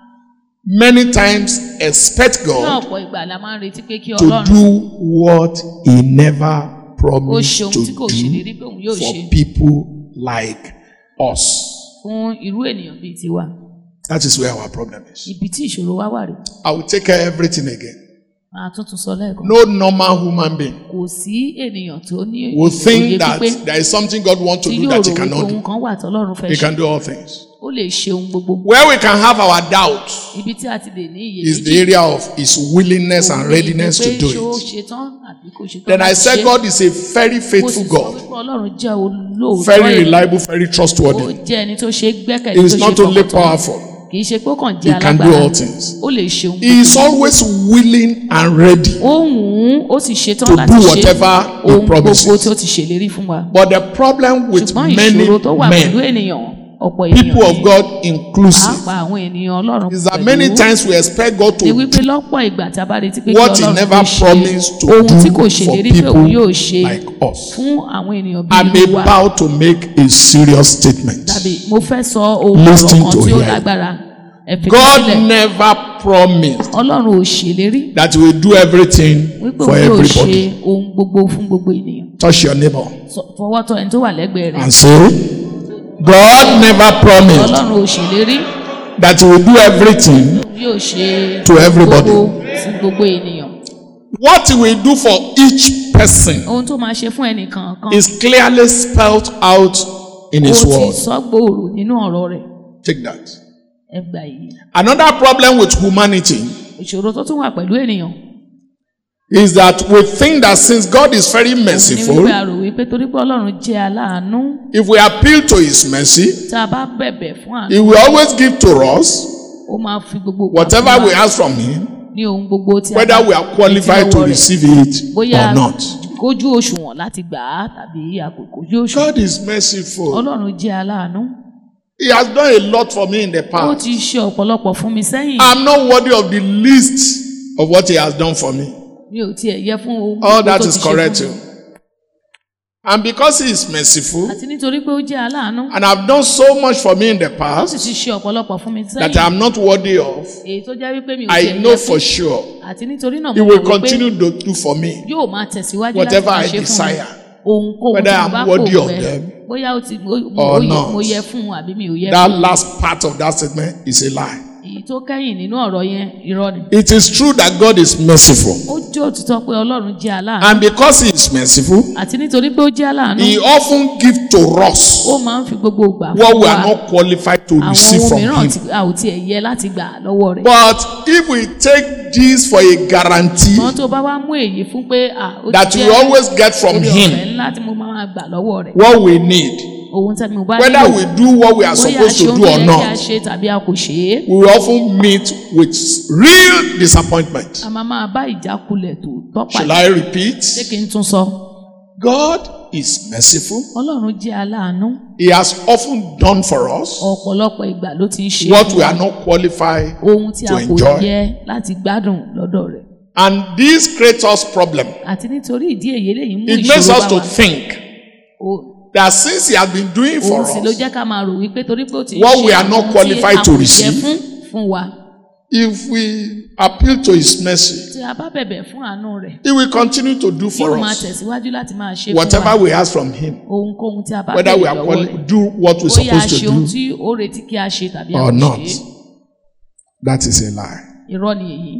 Speaker 1: many times expect
Speaker 3: ní
Speaker 1: God
Speaker 3: ọ̀pọ̀ ìgbà la máa ń retí pé kí
Speaker 1: to
Speaker 3: Ọlọ́run
Speaker 1: do what He never
Speaker 3: ó
Speaker 1: promised
Speaker 3: ṣe
Speaker 1: to
Speaker 3: ohun tí kò ṣèlérí
Speaker 1: do
Speaker 3: pé òun yóò
Speaker 1: for
Speaker 3: ṣe
Speaker 1: people like us.
Speaker 3: fún irú ènìyàn bíi tiwa.
Speaker 1: That is where our problem is.
Speaker 3: Ibi tí ìṣòro wá wà rè.
Speaker 1: I will take care of everything again.
Speaker 3: Máa tuntun sọ lẹ́ẹ̀kan.
Speaker 1: No normal human being
Speaker 3: Kò sí ènìyàn tó ní
Speaker 1: will
Speaker 3: òye
Speaker 1: think that
Speaker 3: pípé
Speaker 1: there is something God wants to
Speaker 3: tí
Speaker 1: do
Speaker 3: yóò
Speaker 1: that
Speaker 3: rò
Speaker 1: He
Speaker 3: wípé
Speaker 1: cannot
Speaker 3: ohun
Speaker 1: do.
Speaker 3: kan wà tọ́lọ́run fẹ́
Speaker 1: He
Speaker 3: ṣe.
Speaker 1: can do all things.
Speaker 3: Ó lè ṣe ohun gbogbo.
Speaker 1: Where we can have our doubt
Speaker 3: Ibi tí a ti lè ní
Speaker 1: is the
Speaker 3: iyèméjì.
Speaker 1: area of His willingness and readiness to do
Speaker 3: Ṣé ó
Speaker 1: it.
Speaker 3: ṣetán àbí kò ṣetán
Speaker 1: Then I
Speaker 3: láti
Speaker 1: said
Speaker 3: ṣe?
Speaker 1: God is a very
Speaker 3: Mo
Speaker 1: faithful
Speaker 3: sì sọ
Speaker 1: God,
Speaker 3: wípé Ọlọ́run jẹ́ olóòótọ́
Speaker 1: very
Speaker 3: ènìyàn.
Speaker 1: reliable, very
Speaker 3: Ó
Speaker 1: trustworthy.
Speaker 3: jẹ́ ẹni tó ṣe gbẹ́kẹ̀lé
Speaker 1: He
Speaker 3: tó
Speaker 1: is
Speaker 3: ṣe
Speaker 1: not only
Speaker 3: fọkàntán.
Speaker 1: powerful,
Speaker 3: Kì í ṣe pé ó kàn jẹ́
Speaker 1: He can do
Speaker 3: alágbára.
Speaker 1: all things.
Speaker 3: Ó lè ṣe ohun
Speaker 1: He is
Speaker 3: gbogbo.
Speaker 1: always willing and ready.
Speaker 3: Ó wù ú, ó sì ṣetán
Speaker 1: To
Speaker 3: láti
Speaker 1: do
Speaker 3: ṣe
Speaker 1: whatever he
Speaker 3: ohun
Speaker 1: promises.
Speaker 3: gbogbo tí ó ti ṣèlérí fún wa.
Speaker 1: But the problem with
Speaker 3: Ṣùgbọ́n
Speaker 1: many
Speaker 3: ìṣòro tó wà pẹ̀lú
Speaker 1: men,
Speaker 3: ènìyàn, ọ̀pọ̀ ènìyàn
Speaker 1: people of
Speaker 3: ni,
Speaker 1: God inclusive,
Speaker 3: pàápàá àwọn ènìyàn Ọlọ́run
Speaker 1: is that many
Speaker 3: pẹ̀lú,
Speaker 1: times we expect God
Speaker 3: ni
Speaker 1: to
Speaker 3: wípé lọ́pọ̀ ìgbà tí a bá retí pé kí
Speaker 1: what He
Speaker 3: Ọlọ́run
Speaker 1: never
Speaker 3: kó ṣe
Speaker 1: promised to
Speaker 3: ohun tí kò
Speaker 1: do for
Speaker 3: ṣèlérí pé òun yóò ṣe
Speaker 1: people like us.
Speaker 3: fún àwọn ènìyàn
Speaker 1: I'm
Speaker 3: bíi wa.
Speaker 1: about to make a serious statement.
Speaker 3: Tàbí mo fẹ́ sọ ohun
Speaker 1: Listen
Speaker 3: ọ̀rọ̀
Speaker 1: to
Speaker 3: kan tí ó
Speaker 1: hear.
Speaker 3: lágbára. Ẹ fi
Speaker 1: God
Speaker 3: sílẹ̀.
Speaker 1: never promised
Speaker 3: Ọlọ́run ò ṣèlérí
Speaker 1: that He will do everything
Speaker 3: wípé
Speaker 1: for
Speaker 3: òun yóò ṣe
Speaker 1: everybody.
Speaker 3: ohun gbogbo fún gbogbo ènìyàn.
Speaker 1: Touch your neighbor
Speaker 3: Sọ- fọwọ́ tọ́ ẹni tó wà lẹ́gbẹ̀ẹ́ rẹ̀.
Speaker 1: and say, God never promised
Speaker 3: Ọlọ́run ò ṣèlérí
Speaker 1: that He will do everything.
Speaker 3: òun yóò ṣe
Speaker 1: To everybody.
Speaker 3: gbogbo fún gbogbo ènìyàn.
Speaker 1: What He will do for each person
Speaker 3: Ohun tó máa ṣe fún ẹnìkan kan
Speaker 1: is clearly spelled out in
Speaker 3: ó
Speaker 1: His
Speaker 3: ti
Speaker 1: word.
Speaker 3: sọ gbòòrò nínú ọ̀rọ̀ rẹ̀.
Speaker 1: Take that.
Speaker 3: Ẹgbà yìí.
Speaker 1: Another problem with humanity
Speaker 3: Ìṣòro tó tún wà pẹ̀lú ènìyàn.
Speaker 1: is that we think that since God is very
Speaker 3: Ní
Speaker 1: merciful,
Speaker 3: wípé a rò wípé torí pé Ọlọ́run jẹ́ aláàánú,
Speaker 1: if we appeal to His mercy,
Speaker 3: tá a bá bẹ̀bẹ̀ fún
Speaker 1: He
Speaker 3: àánú,
Speaker 1: will always give to us
Speaker 3: ó máa fi gbogbo ìgbà
Speaker 1: whatever
Speaker 3: fún wa
Speaker 1: we ask from Him,
Speaker 3: ní ohun gbogbo tí a
Speaker 1: whether
Speaker 3: bá
Speaker 1: we are qualified to
Speaker 3: lọ́wọ́ rẹ̀.
Speaker 1: receive it
Speaker 3: Bóyá
Speaker 1: or not.
Speaker 3: kójú òṣùwọ̀n láti gbà á tàbí àkókò òṣùwọ̀n.
Speaker 1: God is merciful.
Speaker 3: Ọlọ́run jẹ́ aláàánú.
Speaker 1: He has done a lot for me in the
Speaker 3: Ó
Speaker 1: past.
Speaker 3: ti ṣe ọ̀pọ̀lọpọ̀ fún mi sẹ́yìn.
Speaker 1: I'm not worthy of the least of what He has done for me.
Speaker 3: Mi ò tiẹ̀ yẹ fún ohun
Speaker 1: All
Speaker 3: gbogbo
Speaker 1: that
Speaker 3: tó
Speaker 1: is
Speaker 3: ti ṣe
Speaker 1: correct
Speaker 3: fún
Speaker 1: too.
Speaker 3: mi.
Speaker 1: And because He is merciful,
Speaker 3: Àti nítorí pé ó jẹ́ aláàánú.
Speaker 1: and have done so much for me in the
Speaker 3: Ó sì
Speaker 1: past
Speaker 3: ti ṣe ọ̀pọ̀lọpọ̀ fún mi
Speaker 1: that
Speaker 3: sẹ́yìn.
Speaker 1: I'm not worthy of,
Speaker 3: Èyí tó jẹ́ wípé mi ò
Speaker 1: I
Speaker 3: tiẹ̀
Speaker 1: know
Speaker 3: yẹ
Speaker 1: for
Speaker 3: fún.
Speaker 1: sure
Speaker 3: Àti nítorí náà
Speaker 1: He
Speaker 3: mo
Speaker 1: will
Speaker 3: mọ̀ wípé
Speaker 1: continue to do for me
Speaker 3: yóò máa tẹ̀síwájú láti
Speaker 1: whatever
Speaker 3: máa
Speaker 1: I
Speaker 3: ṣe fún mi.
Speaker 1: desire,
Speaker 3: Ohunkóhun
Speaker 1: whether
Speaker 3: tí mo
Speaker 1: I'm
Speaker 3: bá
Speaker 1: worthy
Speaker 3: kò
Speaker 1: of
Speaker 3: pẹ́.
Speaker 1: them
Speaker 3: Bóyá ó ti mo- mo-
Speaker 1: or
Speaker 3: ó yẹ-
Speaker 1: not.
Speaker 3: mo yẹ fún un àbí mi ò yẹ
Speaker 1: That
Speaker 3: fún un.
Speaker 1: last part of that statement is a lie.
Speaker 3: Èyí tó kẹ́yìn nínú ọ̀rọ̀ yẹn irọ́ ni.
Speaker 1: It is true that God is merciful,
Speaker 3: Ó jẹ́ òtítọ́ pé Ọlọ́run jẹ́ aláàánú.
Speaker 1: and because He is merciful,
Speaker 3: Àti nítorí pé ó jẹ́ aláàánú.
Speaker 1: He often gives to us
Speaker 3: Ó máa ń fi gbogbo ìgbà
Speaker 1: what
Speaker 3: fún
Speaker 1: we
Speaker 3: wa
Speaker 1: are not qualified to
Speaker 3: àwọn
Speaker 1: receive
Speaker 3: ohun
Speaker 1: from
Speaker 3: mìíràn
Speaker 1: Him.
Speaker 3: tí a ò tiẹ̀ yẹ láti gbà lọ́wọ́ rẹ̀.
Speaker 1: But if we take this for a guarantee
Speaker 3: Ṣùgbọ́n tó bá wá mú èyí fún pé à, ó
Speaker 1: that
Speaker 3: ti
Speaker 1: we
Speaker 3: jẹ́
Speaker 1: always get from
Speaker 3: oore
Speaker 1: Him
Speaker 3: ọ̀fẹ́ ńlá tí mo máa gbà lọ́wọ́ rẹ̀.
Speaker 1: what we need,
Speaker 3: Ohun tí mo bá
Speaker 1: whether we do what we are
Speaker 3: bóyá
Speaker 1: supposed
Speaker 3: ṣe
Speaker 1: to
Speaker 3: ohun
Speaker 1: do
Speaker 3: tó
Speaker 1: or
Speaker 3: yẹ kí a
Speaker 1: not,
Speaker 3: ṣe tàbí a kò ṣe é.
Speaker 1: we will often meet with real disappointment.
Speaker 3: A máa máa bá ìjákulẹ̀ tó tọ́pàá.
Speaker 1: Shall I repeat?
Speaker 3: Ṣé kí n tún sọ?
Speaker 1: God is merciful.
Speaker 3: Ọlọ́run jẹ́ aláàánú.
Speaker 1: He has often done for us
Speaker 3: Ọ̀pọ̀lọpọ̀ ìgbà ló ti ń ṣe
Speaker 1: what
Speaker 3: fún
Speaker 1: we
Speaker 3: wa.
Speaker 1: are not qualified
Speaker 3: Ohun tí
Speaker 1: to
Speaker 3: a kò
Speaker 1: enjoy.
Speaker 3: yẹ láti gbádùn lọ́dọ̀ rẹ̀.
Speaker 1: And this creates us problem.
Speaker 3: Àti nítorí ìdí èyí lèyí mú
Speaker 1: It makes
Speaker 3: ìṣòro
Speaker 1: us
Speaker 3: bá
Speaker 1: to
Speaker 3: wa.
Speaker 1: think
Speaker 3: O-
Speaker 1: that since He has been doing for
Speaker 3: Òun sì ló
Speaker 1: us
Speaker 3: jẹ́ ká máa rò wípé torí pé ó ti ń
Speaker 1: what
Speaker 3: ṣe
Speaker 1: we are not
Speaker 3: àwọn tí
Speaker 1: qualified
Speaker 3: a
Speaker 1: to
Speaker 3: kò yẹ
Speaker 1: receive,
Speaker 3: fún fún wa.
Speaker 1: if we appeal to his mercy,
Speaker 3: tí a bá bẹ̀bẹ̀ fún àánú rẹ̀,
Speaker 1: he will continue to do for
Speaker 3: yóò máa
Speaker 1: us
Speaker 3: tẹ̀síwájú láti máa ṣe fún
Speaker 1: whatever
Speaker 3: wa
Speaker 1: we ask from him,
Speaker 3: ohunkóhun tí a bá
Speaker 1: whether we
Speaker 3: bẹ̀rẹ̀
Speaker 1: are
Speaker 3: lọ́wọ́
Speaker 1: quali-
Speaker 3: rẹ̀.
Speaker 1: do what we're
Speaker 3: Bóyá a
Speaker 1: supposed
Speaker 3: ṣe
Speaker 1: to
Speaker 3: ohun
Speaker 1: do
Speaker 3: tí ó retí kí a ṣe tàbí a
Speaker 1: or
Speaker 3: kò
Speaker 1: not.
Speaker 3: ṣe.
Speaker 1: That is a lie.
Speaker 3: Irọ́ ni èyí.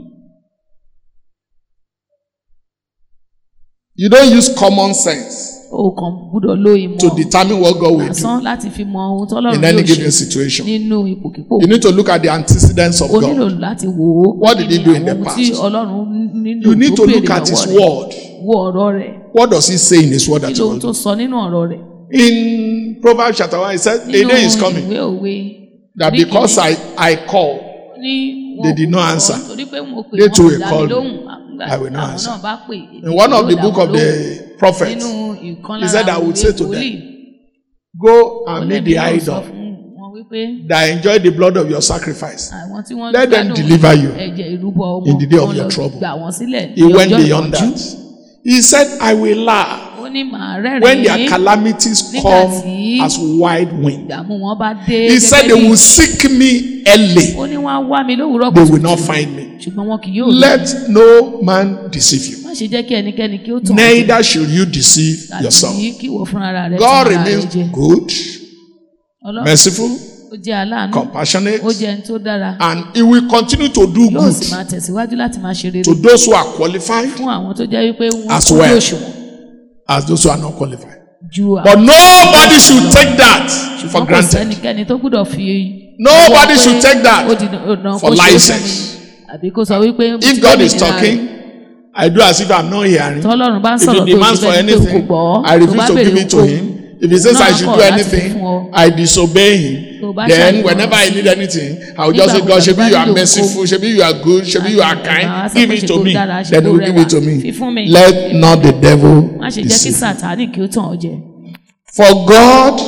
Speaker 1: You don't use common sense
Speaker 3: O kàn gbúdọ̀ lo ìmọ̀
Speaker 1: to determine what God will do
Speaker 3: lásán láti fi mọ ohun tọ́lọ́run
Speaker 1: in any
Speaker 3: yóò
Speaker 1: given
Speaker 3: ṣe
Speaker 1: situation.
Speaker 3: nínú ipòkípò.
Speaker 1: You need to look at the antecedents of
Speaker 3: O nílò
Speaker 1: God.
Speaker 3: láti wò ó.
Speaker 1: What did he do in the
Speaker 3: àwọn ohun
Speaker 1: past?
Speaker 3: tí Ọlọ́run nílò
Speaker 1: You need
Speaker 3: tó
Speaker 1: to look
Speaker 3: béèrè
Speaker 1: at his
Speaker 3: lọ́wọ́ rẹ̀.
Speaker 1: word.
Speaker 3: Wo ọ̀rọ̀ rẹ̀.
Speaker 1: What does he say in his word
Speaker 3: Kí
Speaker 1: that he
Speaker 3: lóhun
Speaker 1: will
Speaker 3: tó
Speaker 1: do?
Speaker 3: sọ nínú ọ̀rọ̀ rẹ̀.
Speaker 1: In Proverbs chapter one, he said, a
Speaker 3: Nínú
Speaker 1: day is coming
Speaker 3: ìwé òwe.
Speaker 1: that
Speaker 3: orí
Speaker 1: because
Speaker 3: kìíní,
Speaker 1: I, I call,
Speaker 3: ní
Speaker 1: they
Speaker 3: wọn
Speaker 1: did
Speaker 3: kò
Speaker 1: not
Speaker 3: sọ
Speaker 1: answer.
Speaker 3: nítorí pé mo pè
Speaker 1: They
Speaker 3: wọ́n
Speaker 1: too
Speaker 3: kò
Speaker 1: will
Speaker 3: dá
Speaker 1: call
Speaker 3: mi
Speaker 1: me.
Speaker 3: lóhùn. Nígbà
Speaker 1: I will
Speaker 3: tí
Speaker 1: not
Speaker 3: àwọn
Speaker 1: answer.
Speaker 3: náà bá pè,
Speaker 1: In one of
Speaker 3: èmi
Speaker 1: the
Speaker 3: yóò
Speaker 1: book
Speaker 3: dá
Speaker 1: of
Speaker 3: wọn lóhùn.
Speaker 1: the prophets,
Speaker 3: Nínú ìkan
Speaker 1: he
Speaker 3: lára
Speaker 1: said, I would
Speaker 3: ìwé
Speaker 1: say to
Speaker 3: wòlíì,
Speaker 1: them, go
Speaker 3: ó
Speaker 1: and
Speaker 3: lè
Speaker 1: meet
Speaker 3: bí
Speaker 1: the
Speaker 3: yóò sọ
Speaker 1: idol
Speaker 3: fún wọn wípé
Speaker 1: that enjoy the blood of your sacrifice.
Speaker 3: àwọn tí wọ́n
Speaker 1: Let them
Speaker 3: gbádùn
Speaker 1: deliver you
Speaker 3: ẹ̀jẹ̀ ìrúbọ ọmọ
Speaker 1: in the day of
Speaker 3: wọn
Speaker 1: your
Speaker 3: lọ
Speaker 1: trouble.
Speaker 3: gbà wọ́n sílẹ̀
Speaker 1: He
Speaker 3: ní
Speaker 1: went
Speaker 3: ọjọ́
Speaker 1: beyond
Speaker 3: ìpọ́njú.
Speaker 1: that. He said, I will laugh
Speaker 3: Ó ní màá
Speaker 1: when their
Speaker 3: rẹ́rìn-ín
Speaker 1: calamities
Speaker 3: nígbà
Speaker 1: come
Speaker 3: tí
Speaker 1: as wide wind.
Speaker 3: ìdààmú wọn bá dé.
Speaker 1: He said,
Speaker 3: gẹ́gẹ́
Speaker 1: they
Speaker 3: bí
Speaker 1: will seek me early.
Speaker 3: ó ní wọ́n á wá mi lówùúrọ̀
Speaker 1: They will
Speaker 3: kùtùkùtù,
Speaker 1: not find me.
Speaker 3: ṣùgbọ́n wọn kì yóò rí.
Speaker 1: Let no man deceive you.
Speaker 3: Má ṣe jẹ́ kí ẹnikẹ́ni kí ó tàn ọ́ jẹ,
Speaker 1: Neither should you deceive
Speaker 3: tàbí
Speaker 1: yourself.
Speaker 3: kí ìwọ fúnra rẹ̀
Speaker 1: God
Speaker 3: tàn ara rẹ̀
Speaker 1: remains
Speaker 3: jẹ.
Speaker 1: good,
Speaker 3: Ọlọ́run
Speaker 1: merciful,
Speaker 3: ó jẹ́ aláàánú,
Speaker 1: compassionate,
Speaker 3: ó jẹ́ ẹni tó dára,
Speaker 1: and he will continue to do
Speaker 3: yóò sì
Speaker 1: good
Speaker 3: máa tẹ̀síwájú láti máa ṣe rere
Speaker 1: to those who are qualified
Speaker 3: fún àwọn tó jẹ́ wípé wọ́n
Speaker 1: as
Speaker 3: kún
Speaker 1: well
Speaker 3: òṣùwọ̀n
Speaker 1: as those who are not qualified.
Speaker 3: ju
Speaker 1: But
Speaker 3: àwọn.
Speaker 1: nobody should take that for
Speaker 3: Ṣùgbọ́n kò
Speaker 1: granted.
Speaker 3: sẹ́nikẹ́ni tó gbúdọ̀ fi.
Speaker 1: Nobody
Speaker 3: ọwọ́
Speaker 1: should
Speaker 3: pé
Speaker 1: take that
Speaker 3: ó di dandan
Speaker 1: for
Speaker 3: kó ṣe é fún
Speaker 1: license.
Speaker 3: mi. Àbí kó sọ wípé mo ti
Speaker 1: If God is
Speaker 3: lómìnira
Speaker 1: talking,
Speaker 3: rẹ̀.
Speaker 1: I do as if I'm not hearing.
Speaker 3: Tọ́lọ́run bá ń
Speaker 1: If he
Speaker 3: sọ̀rọ̀ tó
Speaker 1: demands
Speaker 3: ṣe
Speaker 1: for
Speaker 3: bẹ́ẹ̀ ni pé o kò
Speaker 1: anything,
Speaker 3: gbọ́,
Speaker 1: I
Speaker 3: tó
Speaker 1: refuse
Speaker 3: bá
Speaker 1: to
Speaker 3: béèrè
Speaker 1: give it to
Speaker 3: ohun,
Speaker 1: him. If he says
Speaker 3: náà
Speaker 1: I should
Speaker 3: kọ̀
Speaker 1: do
Speaker 3: láti
Speaker 1: anything,
Speaker 3: fún ọ.
Speaker 1: I disobey him.
Speaker 3: Tó bá
Speaker 1: Then
Speaker 3: ṣàìgbọràn
Speaker 1: whenever I
Speaker 3: sí-
Speaker 1: need anything, I will just say,
Speaker 3: Nígbà
Speaker 1: God,
Speaker 3: wo
Speaker 1: Shebi,
Speaker 3: bá
Speaker 1: you are
Speaker 3: nílò
Speaker 1: merciful,
Speaker 3: kó-
Speaker 1: Shebi, you are good, Shebi, you are
Speaker 3: Àmì-
Speaker 1: kind.
Speaker 3: àmà sọ
Speaker 1: Give
Speaker 3: pé
Speaker 1: it
Speaker 3: ṣe
Speaker 1: to
Speaker 3: kó
Speaker 1: me.
Speaker 3: dára, ṣe
Speaker 1: Then he
Speaker 3: kó
Speaker 1: will give it to
Speaker 3: rẹwà. Fi fún
Speaker 1: me.
Speaker 3: mi.
Speaker 1: Let not the devil
Speaker 3: Má ṣe jẹ́ kí
Speaker 1: deceive you.
Speaker 3: Sátánì kí ó tàn ọ́ jẹ.
Speaker 1: For God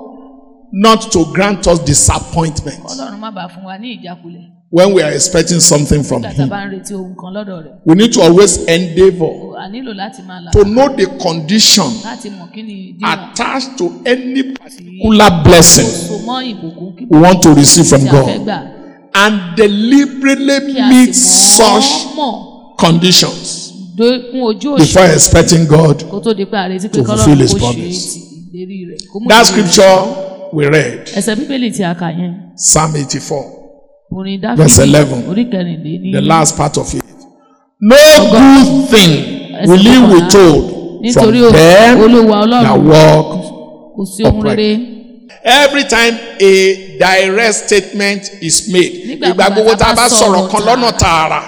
Speaker 1: not to grant us disappointment
Speaker 3: Ọlọ́run má bàa fún wa ní ìjákulẹ̀
Speaker 1: when we are expecting something from
Speaker 3: nígbà tá a
Speaker 1: him.
Speaker 3: bá ń retí ohun kan lọ́dọ̀ rẹ̀.
Speaker 1: We need to always endeavor
Speaker 3: A nílò láti máa là
Speaker 1: to know the condition
Speaker 3: láti mọ̀ kí ni ìdíwọ̀n
Speaker 1: attached to any particular blessing
Speaker 3: so mọ́ ìbùkún kí
Speaker 1: we want to receive from
Speaker 3: tí a fẹ́
Speaker 1: God
Speaker 3: gbà
Speaker 1: and deliberately
Speaker 3: kí a
Speaker 1: meet
Speaker 3: sì
Speaker 1: such
Speaker 3: mọ̀ mọ̀
Speaker 1: conditions
Speaker 3: kún ojú
Speaker 1: before
Speaker 3: òṣùwọ̀n
Speaker 1: expecting God.
Speaker 3: kó tó di pé àrètí pé
Speaker 1: to fulfill
Speaker 3: kọ́lọ́run
Speaker 1: his
Speaker 3: kó ṣe
Speaker 1: promise.
Speaker 3: ti ìlérí rẹ̀. Kó mú
Speaker 1: That
Speaker 3: ìlérí rẹ̀.
Speaker 1: scripture we read,
Speaker 3: Ẹsẹ̀ bíbélì tí a kà yẹn
Speaker 1: Psalm eighty-four,
Speaker 3: orin
Speaker 1: Verse
Speaker 3: Dáfídì
Speaker 1: eleven.
Speaker 3: orí kẹrìnlé ní
Speaker 1: the last part of it. No good thing will he withhold from
Speaker 3: nítorí
Speaker 1: them
Speaker 3: Olúwa
Speaker 1: that
Speaker 3: Ọlọ́run
Speaker 1: walk.
Speaker 3: kò sí ohun
Speaker 1: upright.
Speaker 3: rere.
Speaker 1: Every time a direct statement is made,
Speaker 3: Nígbà
Speaker 1: ìgbà gbogbo tá a bá sọ̀rọ̀ kan lọ́nà tààrà,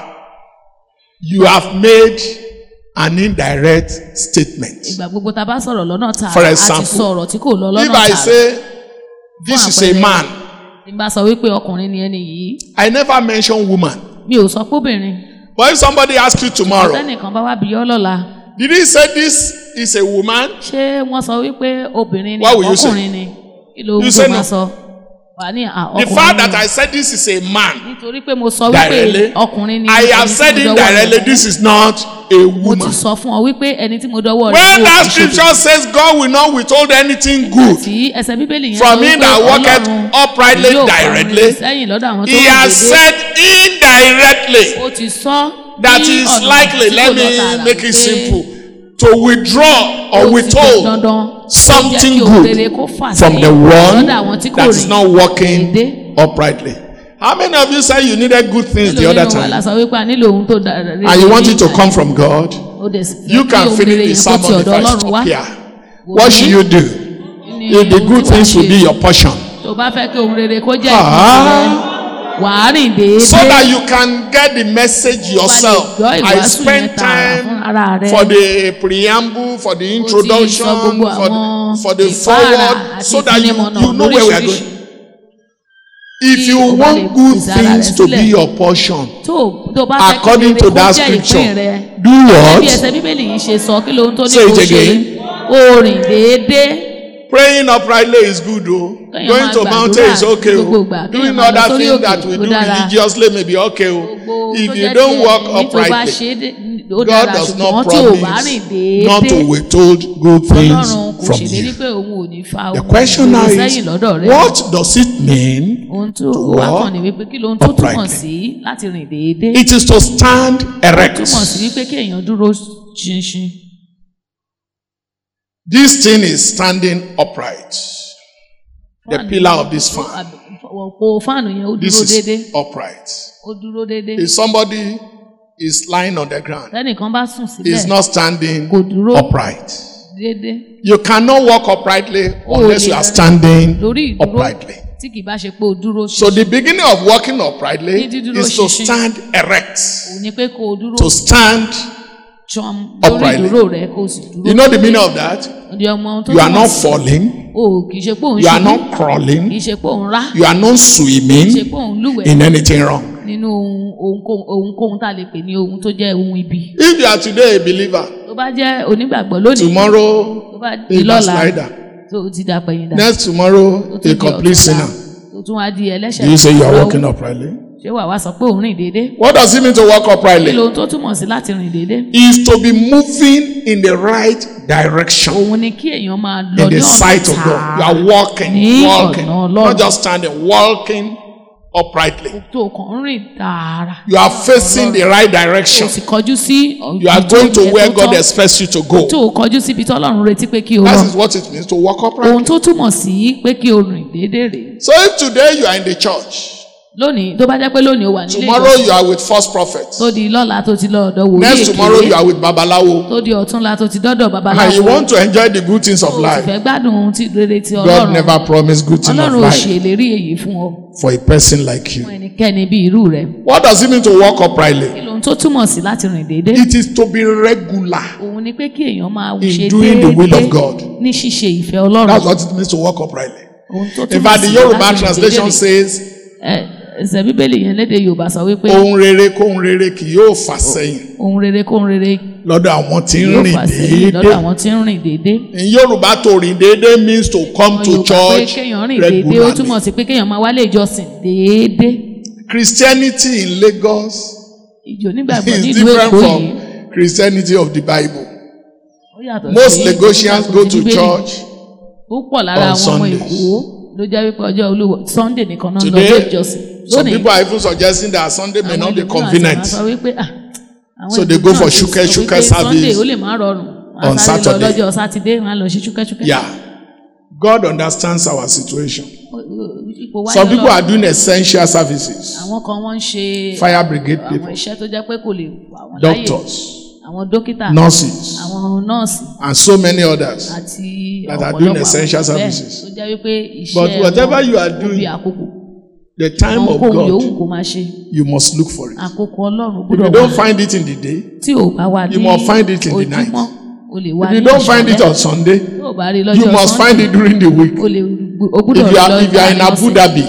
Speaker 1: you have made an indirect statement.
Speaker 3: Ìgbà gbogbo tá a bá sọ̀rọ̀ lọ́nà tààrà
Speaker 1: For
Speaker 3: a ti
Speaker 1: example,
Speaker 3: sọ̀rọ̀ tí kò lọ
Speaker 1: If
Speaker 3: lọ́nà
Speaker 1: I
Speaker 3: tààrà.
Speaker 1: say, this is a
Speaker 3: àpẹẹrẹ,
Speaker 1: man,
Speaker 3: Tí n bá sọ wípé ọkùnrin ni ẹni yìí,
Speaker 1: I never mention woman.
Speaker 3: mi ò sọ pé obìnrin.
Speaker 1: But if somebody asks you tomorrow,
Speaker 3: Tẹ́nìkan bá wá bí ọ́ lọ́la,
Speaker 1: did he say this is a woman?
Speaker 3: ṣé wọ́n sọ wípé obìnrin ni
Speaker 1: What will you say?
Speaker 3: ọkùnrin ni? Kí ló ń
Speaker 1: You say
Speaker 3: gbọ́ máa
Speaker 1: no.
Speaker 3: sọ? Wà ní à
Speaker 1: The
Speaker 3: ọkùnrin
Speaker 1: fact
Speaker 3: ni.
Speaker 1: that I said this is a man
Speaker 3: Nítorí pé mo sọ
Speaker 1: directly,
Speaker 3: wípé ọkùnrin ni.
Speaker 1: I
Speaker 3: ẹni
Speaker 1: have
Speaker 3: tí
Speaker 1: said
Speaker 3: mo dọwọ́
Speaker 1: indirectly
Speaker 3: rẹ̀
Speaker 1: this
Speaker 3: mú.
Speaker 1: is not a
Speaker 3: Mo ti
Speaker 1: woman.
Speaker 3: sọ fún ọ wípé ẹni tí mo dọwọ́ rẹ̀
Speaker 1: When
Speaker 3: mú
Speaker 1: that
Speaker 3: òkè
Speaker 1: scripture says God will not withhold anything good
Speaker 3: tí ẹsẹ̀ bíbélì yẹn
Speaker 1: from
Speaker 3: sọ
Speaker 1: him
Speaker 3: wípé
Speaker 1: that walketh
Speaker 3: Ọlọ́run
Speaker 1: uprightly
Speaker 3: yóò pa àwọn
Speaker 1: directly,
Speaker 3: ènìyàn sẹ́yìn lọ́dọ̀ àwọn tó
Speaker 1: he
Speaker 3: ń
Speaker 1: has
Speaker 3: dédé.
Speaker 1: said indirectly
Speaker 3: Ó ti sọ
Speaker 1: that
Speaker 3: ní
Speaker 1: is
Speaker 3: ọ̀nà
Speaker 1: likely,
Speaker 3: tí
Speaker 1: let
Speaker 3: kò lọ
Speaker 1: me
Speaker 3: tààrà
Speaker 1: make it
Speaker 3: wípé
Speaker 1: simple, to withdraw
Speaker 3: ó
Speaker 1: or
Speaker 3: ti
Speaker 1: withhold
Speaker 3: dandan
Speaker 1: something
Speaker 3: kó jẹ́ kí ohun
Speaker 1: good
Speaker 3: rere kó fà
Speaker 1: from
Speaker 3: sẹ́yìn
Speaker 1: the one
Speaker 3: lọ́dọ̀ àwọn tí kò
Speaker 1: that is
Speaker 3: rìn
Speaker 1: not walking
Speaker 3: dédé.
Speaker 1: uprightly. How many of you say you needed good things the
Speaker 3: Mélòó
Speaker 1: other
Speaker 3: nínú wa
Speaker 1: time
Speaker 3: la sọ wípé a nílò ohun tó dára rere
Speaker 1: and you want
Speaker 3: ní
Speaker 1: it to
Speaker 3: ìgbà
Speaker 1: come
Speaker 3: yẹn.
Speaker 1: from God?
Speaker 3: Ó dẹ̀ sì fẹ́
Speaker 1: You
Speaker 3: kí
Speaker 1: can
Speaker 3: ohun
Speaker 1: finish
Speaker 3: rere
Speaker 1: the
Speaker 3: yẹn kó
Speaker 1: sermon
Speaker 3: ti
Speaker 1: if
Speaker 3: ọ̀dọ̀
Speaker 1: I
Speaker 3: Ọlọ́run
Speaker 1: stop
Speaker 3: wá.
Speaker 1: here.
Speaker 3: Wò
Speaker 1: What
Speaker 3: ní
Speaker 1: should you do
Speaker 3: ní
Speaker 1: if the
Speaker 3: ohun
Speaker 1: good
Speaker 3: tí wàá
Speaker 1: things will
Speaker 3: ṣe.
Speaker 1: be your portion
Speaker 3: Tó bá fẹ́ kí ohun rere kó jẹ́
Speaker 1: Ah.
Speaker 3: ìpín rẹ, wàá rìn déédéé.
Speaker 1: so that you can get the message yourself?
Speaker 3: gbọ́
Speaker 1: I
Speaker 3: ìwàásù
Speaker 1: spent
Speaker 3: yẹn tààrà fún ara
Speaker 1: time
Speaker 3: rẹ.
Speaker 1: for the preamble, for the introduction,
Speaker 3: sọ gbogbo
Speaker 1: for the,
Speaker 3: àwọn
Speaker 1: for the
Speaker 3: ìfáàrà
Speaker 1: forward,
Speaker 3: àti
Speaker 1: so that you,
Speaker 3: ìfinimọ̀nà
Speaker 1: you know where we are
Speaker 3: lóríṣiríṣi.
Speaker 1: going. If
Speaker 3: Kí
Speaker 1: you
Speaker 3: o bá lè
Speaker 1: want good
Speaker 3: pèsè ara rẹ
Speaker 1: things to be
Speaker 3: sílẹ̀.
Speaker 1: your portion,
Speaker 3: tó tó bá fẹ́ kí
Speaker 1: according
Speaker 3: rere
Speaker 1: to
Speaker 3: kó
Speaker 1: that
Speaker 3: jẹ́ ìpín
Speaker 1: scripture,
Speaker 3: rẹ.
Speaker 1: do
Speaker 3: Bí
Speaker 1: what?
Speaker 3: ẹsẹ̀ bíbélì yìí ṣe sọ kí lóhun tó ní
Speaker 1: Say
Speaker 3: kó
Speaker 1: it
Speaker 3: ṣe,
Speaker 1: again.
Speaker 3: kó rìn déédéé.
Speaker 1: Praying uprightly is good, though.
Speaker 3: Kéèyàn
Speaker 1: Going
Speaker 3: máa
Speaker 1: to
Speaker 3: gbàdúrà
Speaker 1: mountain is okay.
Speaker 3: gbogbo
Speaker 1: Oh.
Speaker 3: ìgbà, kéèyàn
Speaker 1: Doing
Speaker 3: máa lọ
Speaker 1: other
Speaker 3: sórí
Speaker 1: things
Speaker 3: òkè,
Speaker 1: that we
Speaker 3: ó
Speaker 1: do
Speaker 3: dára.
Speaker 1: religiously may be okay. Oh.
Speaker 3: Gbogbo
Speaker 1: If
Speaker 3: tó
Speaker 1: you
Speaker 3: jẹ́
Speaker 1: don't
Speaker 3: tiẹ̀
Speaker 1: walk
Speaker 3: ní tó bá
Speaker 1: uprightly,
Speaker 3: ṣe é dé- ó
Speaker 1: God
Speaker 3: dára,
Speaker 1: does
Speaker 3: ṣùgbọ́n
Speaker 1: not
Speaker 3: tí ò bá rìn
Speaker 1: promise not to
Speaker 3: déédéé,
Speaker 1: withhold good things
Speaker 3: Ọlọ́run kò
Speaker 1: from
Speaker 3: ṣèlérí
Speaker 1: you.
Speaker 3: pé òun ò ní fa
Speaker 1: The
Speaker 3: ohun
Speaker 1: question now
Speaker 3: rere
Speaker 1: is,
Speaker 3: sẹ́yìn lọ́dọ̀ rẹ̀.
Speaker 1: what does it mean?
Speaker 3: Ohun tó
Speaker 1: to
Speaker 3: wá
Speaker 1: walk
Speaker 3: kàn ní wípé kí lóhun tó túmọ̀
Speaker 1: uprightly?
Speaker 3: sí láti rìn déédéé.
Speaker 1: It is to stand erect.
Speaker 3: Túmọ̀ sí wípé kí èèyàn dúró ṣinṣin.
Speaker 1: This thing is standing upright. The pillar of this fan.
Speaker 3: Òpó fáànù yẹn ó
Speaker 1: This
Speaker 3: dúró
Speaker 1: is
Speaker 3: déédéé.
Speaker 1: upright.
Speaker 3: Ó dúró déédéé.
Speaker 1: If somebody is lying on the ground,
Speaker 3: Tẹ́nìkan bá sùn
Speaker 1: he is
Speaker 3: sílẹ̀
Speaker 1: not standing
Speaker 3: kò dúró
Speaker 1: upright.
Speaker 3: déédéé.
Speaker 1: You cannot walk uprightly
Speaker 3: O
Speaker 1: unless
Speaker 3: lè
Speaker 1: you are
Speaker 3: rìn
Speaker 1: standing
Speaker 3: lórí ìdúró
Speaker 1: uprightly.
Speaker 3: tí kì bá ṣe pé o dúró
Speaker 1: So
Speaker 3: ṣinṣin.
Speaker 1: the beginning of walking uprightly
Speaker 3: Ní dídúró
Speaker 1: is to
Speaker 3: ṣinṣin.
Speaker 1: stand erect.
Speaker 3: Ò ní pé kó o dúró
Speaker 1: To stand.
Speaker 3: ṣan lórí
Speaker 1: uprightly.
Speaker 3: ìdúró rẹ kó o sì dúró.
Speaker 1: You know the meaning of that?
Speaker 3: Di ọmọ ohun tó
Speaker 1: You are
Speaker 3: túmọ̀
Speaker 1: not
Speaker 3: sí.
Speaker 1: falling.
Speaker 3: O kì í ṣe pé òun
Speaker 1: You are
Speaker 3: ṣubú.
Speaker 1: not
Speaker 3: Kì í
Speaker 1: crawling.
Speaker 3: ṣe pé òun rá.
Speaker 1: You are not
Speaker 3: Kì í ṣe
Speaker 1: swimming
Speaker 3: pé òun lúwẹ̀ẹ́
Speaker 1: in anything wrong.
Speaker 3: nínú ohun- ohunkóhun ohunkóhun tá a lè pè ní ohun tó jẹ́ ohun ibi.
Speaker 1: If you are today a believer,
Speaker 3: Tó bá jẹ́ onígbàgbọ́ lónìí.
Speaker 1: tomorrow
Speaker 3: Tó bá
Speaker 1: a
Speaker 3: di lọ́la
Speaker 1: backslider,
Speaker 3: tó ti dà pẹ̀yìn dà.
Speaker 1: next tomorrow
Speaker 3: Tó tún
Speaker 1: a
Speaker 3: di
Speaker 1: complete
Speaker 3: ọ̀túnla,
Speaker 1: sinner.
Speaker 3: tó tún wá di ẹlẹ́ṣẹ̀.
Speaker 1: Do you say you are
Speaker 3: lọ́wọ́.
Speaker 1: walking uprightly?
Speaker 3: Ṣé wàá wá sọ pé òun rìn déédéé?
Speaker 1: What does it mean to walk
Speaker 3: Kí
Speaker 1: uprightly?
Speaker 3: lohun tó túmọ̀ sí láti rìn déédéé?
Speaker 1: Is to be moving in the right direction
Speaker 3: Òun ni kí èèyàn máa lọ
Speaker 1: in
Speaker 3: ní
Speaker 1: the
Speaker 3: ọ̀nà
Speaker 1: sight of God. You are
Speaker 3: tààrà
Speaker 1: walking,
Speaker 3: ní
Speaker 1: walking,
Speaker 3: ọ̀nà
Speaker 1: not
Speaker 3: Ọlọ́run.
Speaker 1: just standing, walking uprightly.
Speaker 3: tó kàn ń rìn tààrà.
Speaker 1: You are facing the right
Speaker 3: Tó
Speaker 1: direction.
Speaker 3: sì kọjú sí
Speaker 1: You are going to where God
Speaker 3: tó
Speaker 1: expects you to go.
Speaker 3: tó kọjú síbi tí Ọlọ́run retí pé kí o
Speaker 1: That
Speaker 3: lọ.
Speaker 1: is what it means to walk
Speaker 3: Ohun
Speaker 1: uprightly.
Speaker 3: tó túmọ̀ sí pé kí o rìn déédéé rèé.
Speaker 1: So if today you are in the church,
Speaker 3: Lónìí tó bá jẹ́ pé lónìí o wà nílé
Speaker 1: tomorrow
Speaker 3: ìjọsìn.
Speaker 1: you are with false prophets,
Speaker 3: Tó di lọ́la tó ti lọ ọ̀dọ̀ wòlíì
Speaker 1: next tomorrow you
Speaker 3: èké.
Speaker 1: are with babalawo,
Speaker 3: Tó di ọ̀túnla tó ti dọ́dọ̀
Speaker 1: and you
Speaker 3: babaláwo.
Speaker 1: want to enjoy the good things
Speaker 3: Tó
Speaker 1: of
Speaker 3: o sì
Speaker 1: life.
Speaker 3: fẹ́ gbádùn ohun tí rere ti
Speaker 1: God
Speaker 3: Ọlọ́run.
Speaker 1: never promised good things of
Speaker 3: Ọlọ́run ò
Speaker 1: life
Speaker 3: ṣèlérí èyí fún ọ.
Speaker 1: for a person like you.
Speaker 3: Fún ẹnikẹ́ni bí irú rẹ̀.
Speaker 1: What does it mean to walk uprightly?
Speaker 3: Kí lohun tó túmọ̀ sí láti rìn déédéé?
Speaker 1: It is to be regular.
Speaker 3: Òun ni pé kí èèyàn máa
Speaker 1: In
Speaker 3: ṣe
Speaker 1: doing the will of
Speaker 3: déédéé
Speaker 1: God.
Speaker 3: ní ṣíṣe ìfẹ́ Ọlọ́run.
Speaker 1: That's what it means to walk uprightly.
Speaker 3: Ohun tó
Speaker 1: In
Speaker 3: túmọ̀
Speaker 1: fact, the
Speaker 3: sí
Speaker 1: Yoruba
Speaker 3: láti rìn
Speaker 1: translation
Speaker 3: déédéé.
Speaker 1: says,
Speaker 3: Ẹ, ẹsẹ̀ bíbélì yẹn lédè Yorùbá sọ wípé
Speaker 1: ohun rere kóhun rere kì yóò fà sẹ́yìn
Speaker 3: ohun rere kóhun rere
Speaker 1: lọ́dọ̀ àwọn tí ń
Speaker 3: yóò
Speaker 1: rìn
Speaker 3: fà sẹ́yìn lọ́dọ̀
Speaker 1: déédéé.
Speaker 3: àwọn tí ń rìn déédéé.
Speaker 1: In Yoruba, to rìn déédéé means to come
Speaker 3: Àwọn
Speaker 1: to
Speaker 3: Yorùbá pé
Speaker 1: church
Speaker 3: kéèyàn rìn déédéé ó
Speaker 1: regularly.
Speaker 3: túmọ̀ sí pé kéèyàn máa wálé ìjọsìn déédéé.
Speaker 1: Christianity in Lagos
Speaker 3: Ìjọ nígbàgbọ́
Speaker 1: is
Speaker 3: nílùú
Speaker 1: different
Speaker 3: Èkó yìí
Speaker 1: from Christianity of the Bible.
Speaker 3: ó yàtọ̀
Speaker 1: Most
Speaker 3: sí
Speaker 1: Lagosians
Speaker 3: ìjọ
Speaker 1: go to
Speaker 3: Bíbélì.
Speaker 1: church
Speaker 3: Ó pọ̀ lára
Speaker 1: on
Speaker 3: àwọn ọmọ
Speaker 1: Sundays.
Speaker 3: Èkó ló jẹ́ wípé ọjọ́ olúwo Sunday nìkan náà lọ
Speaker 1: today.
Speaker 3: ilé ìjọsìn.
Speaker 1: Some
Speaker 3: Lónìí
Speaker 1: people are even suggesting that Sunday may
Speaker 3: àwọn
Speaker 1: not be
Speaker 3: ẹlòmíràn àti
Speaker 1: convenient.
Speaker 3: máa sọ wípé, "Ah, àwọn
Speaker 1: So they
Speaker 3: ìlú
Speaker 1: go
Speaker 3: náà
Speaker 1: for
Speaker 3: ti
Speaker 1: shuke-
Speaker 3: sọ
Speaker 1: shuke
Speaker 3: wípé
Speaker 1: service
Speaker 3: Sunday ó lè má rọrùn
Speaker 1: on
Speaker 3: Wọ́n á sáré lọ
Speaker 1: Saturday.
Speaker 3: lọ́jọ́ sátidé wọn á lọ sí ṣúkẹ́ṣúkẹ́.
Speaker 1: Yeah. God understands our situation.
Speaker 3: Ipò wáyé
Speaker 1: Some people
Speaker 3: Ọlọ́run.
Speaker 1: are doing essential services.
Speaker 3: Àwọn kan wọ́n ń ṣe
Speaker 1: Fire brigade
Speaker 3: àwọn
Speaker 1: people,
Speaker 3: iṣẹ́ tó jẹ́ pé kò lè wà wọ́n láyè.
Speaker 1: doctors,
Speaker 3: Àwọn dókítà,
Speaker 1: nurses,
Speaker 3: àwọn nọ́ọ̀sì
Speaker 1: and so many others.
Speaker 3: àti
Speaker 1: that are
Speaker 3: ọ̀pọ̀lọpọ̀
Speaker 1: doing
Speaker 3: àwọn
Speaker 1: essential
Speaker 3: bẹ́ẹ̀
Speaker 1: services.
Speaker 3: tó jẹ́ wípé iṣẹ́
Speaker 1: But whatever
Speaker 3: wọn
Speaker 1: you are
Speaker 3: ó
Speaker 1: doing,
Speaker 3: bí àkókò.
Speaker 1: The time
Speaker 3: Àwọn
Speaker 1: of
Speaker 3: ohun yòówù
Speaker 1: God,
Speaker 3: kó máa ṣe.
Speaker 1: you must look for it.
Speaker 3: Àkókò Ọlọ́run
Speaker 1: If
Speaker 3: gbọ́dọ̀
Speaker 1: you don't
Speaker 3: wà.
Speaker 1: find it in the day,
Speaker 3: Tí ò bá wà ní
Speaker 1: you must find it in the night.
Speaker 3: ojúmọ́, o lè wà
Speaker 1: if you
Speaker 3: ní
Speaker 1: don't find it
Speaker 3: ìṣẹ̀lẹ̀.
Speaker 1: on Sunday,
Speaker 3: Tí ò bá rí
Speaker 1: you
Speaker 3: lọ́jọ́
Speaker 1: must find
Speaker 3: Sunday,
Speaker 1: it during the week.
Speaker 3: o lè o gbọ́dọ̀
Speaker 1: If
Speaker 3: rí
Speaker 1: you are,
Speaker 3: lọ́jọ́
Speaker 1: if you are in Abu
Speaker 3: ọ̀sẹ̀.
Speaker 1: Dhabi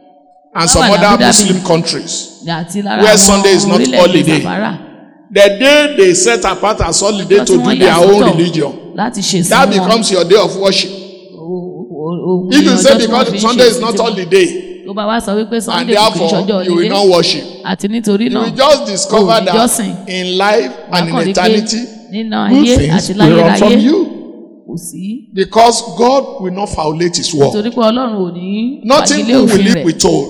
Speaker 1: and some
Speaker 3: Báwa ní
Speaker 1: other
Speaker 3: Abu Dhabi.
Speaker 1: Muslim countries,
Speaker 3: Àti lára
Speaker 1: where
Speaker 3: àwọn
Speaker 1: Sunday is not
Speaker 3: orílẹ̀-èdè
Speaker 1: holiday,
Speaker 3: Sahara.
Speaker 1: the day they set apart as holiday
Speaker 3: Ọjọ́
Speaker 1: to
Speaker 3: tí
Speaker 1: do
Speaker 3: wọ́n
Speaker 1: their
Speaker 3: yà
Speaker 1: own
Speaker 3: sọ́tọ̀
Speaker 1: religion,
Speaker 3: láti ṣe sí
Speaker 1: that
Speaker 3: wọn.
Speaker 1: becomes your day of worship.
Speaker 3: O- o- o-
Speaker 1: If you
Speaker 3: ọjọ́
Speaker 1: say
Speaker 3: tí wọ́n fi
Speaker 1: because
Speaker 3: ń
Speaker 1: Sunday
Speaker 3: ṣe
Speaker 1: is not
Speaker 3: ìsìn tiwọn.
Speaker 1: holiday,
Speaker 3: Tó bá wá sọ wípé
Speaker 1: and
Speaker 3: Sunday kò kì í ṣọjọ́
Speaker 1: therefore you will
Speaker 3: ilé
Speaker 1: not worship,
Speaker 3: àti nítorí
Speaker 1: you
Speaker 3: náà
Speaker 1: will just discover
Speaker 3: o ò ní
Speaker 1: that
Speaker 3: jọ́sìn.
Speaker 1: in life and in
Speaker 3: Wákàn rí pé
Speaker 1: eternity,
Speaker 3: nínú
Speaker 1: good
Speaker 3: ayé
Speaker 1: things
Speaker 3: àti
Speaker 1: will run from
Speaker 3: láyéráyé
Speaker 1: you.
Speaker 3: kò sí.
Speaker 1: Because God will not violate His word.
Speaker 3: Torí pé Ọlọ́run ò ní
Speaker 1: Nothing
Speaker 3: fagilé
Speaker 1: good will
Speaker 3: òfin
Speaker 1: be
Speaker 3: rẹ̀.
Speaker 1: withhold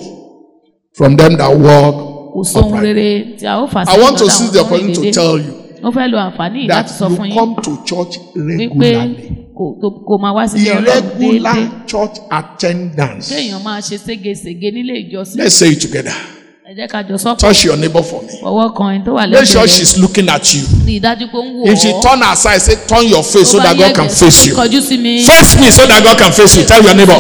Speaker 1: from them that walk
Speaker 3: Kò sóhun
Speaker 1: upright.
Speaker 3: rere tí a ó fà sí
Speaker 1: I want to
Speaker 3: lọ́dọ̀
Speaker 1: seize
Speaker 3: àwọn
Speaker 1: the
Speaker 3: tó ń
Speaker 1: opportunity
Speaker 3: rìn
Speaker 1: to
Speaker 3: déédéé.
Speaker 1: tell you
Speaker 3: Mo fẹ́ lo àǹfààní yìí
Speaker 1: that
Speaker 3: láti sọ fún
Speaker 1: you
Speaker 3: yín
Speaker 1: come to church
Speaker 3: wípé
Speaker 1: regularly.
Speaker 3: kò tó- kò máa wá sílé Ọlọ́run déédéé.
Speaker 1: Irregular church attendance.
Speaker 3: Kéèyàn máa ṣe ségesège nílé ìjọsìn.
Speaker 1: Let's say it together.
Speaker 3: Ẹ jẹ́ ká jọ sọ́pọ̀.
Speaker 1: Touch your neighbor for me.
Speaker 3: Ọwọ́ kan ẹni tó wà
Speaker 1: Make sure
Speaker 3: lẹ́gbẹ̀ẹ́ rẹ̀.
Speaker 1: she's looking at you.
Speaker 3: Rí i dájú pé ó ń wò
Speaker 1: If she
Speaker 3: ọ́.
Speaker 1: turn her side, say turn your face so
Speaker 3: Tó bá
Speaker 1: that God
Speaker 3: yẹ̀
Speaker 1: can
Speaker 3: bẹ̀
Speaker 1: face
Speaker 3: sí,
Speaker 1: you.
Speaker 3: kọjú sí mi.
Speaker 1: Face me so that God can face you. Tell your neighbor.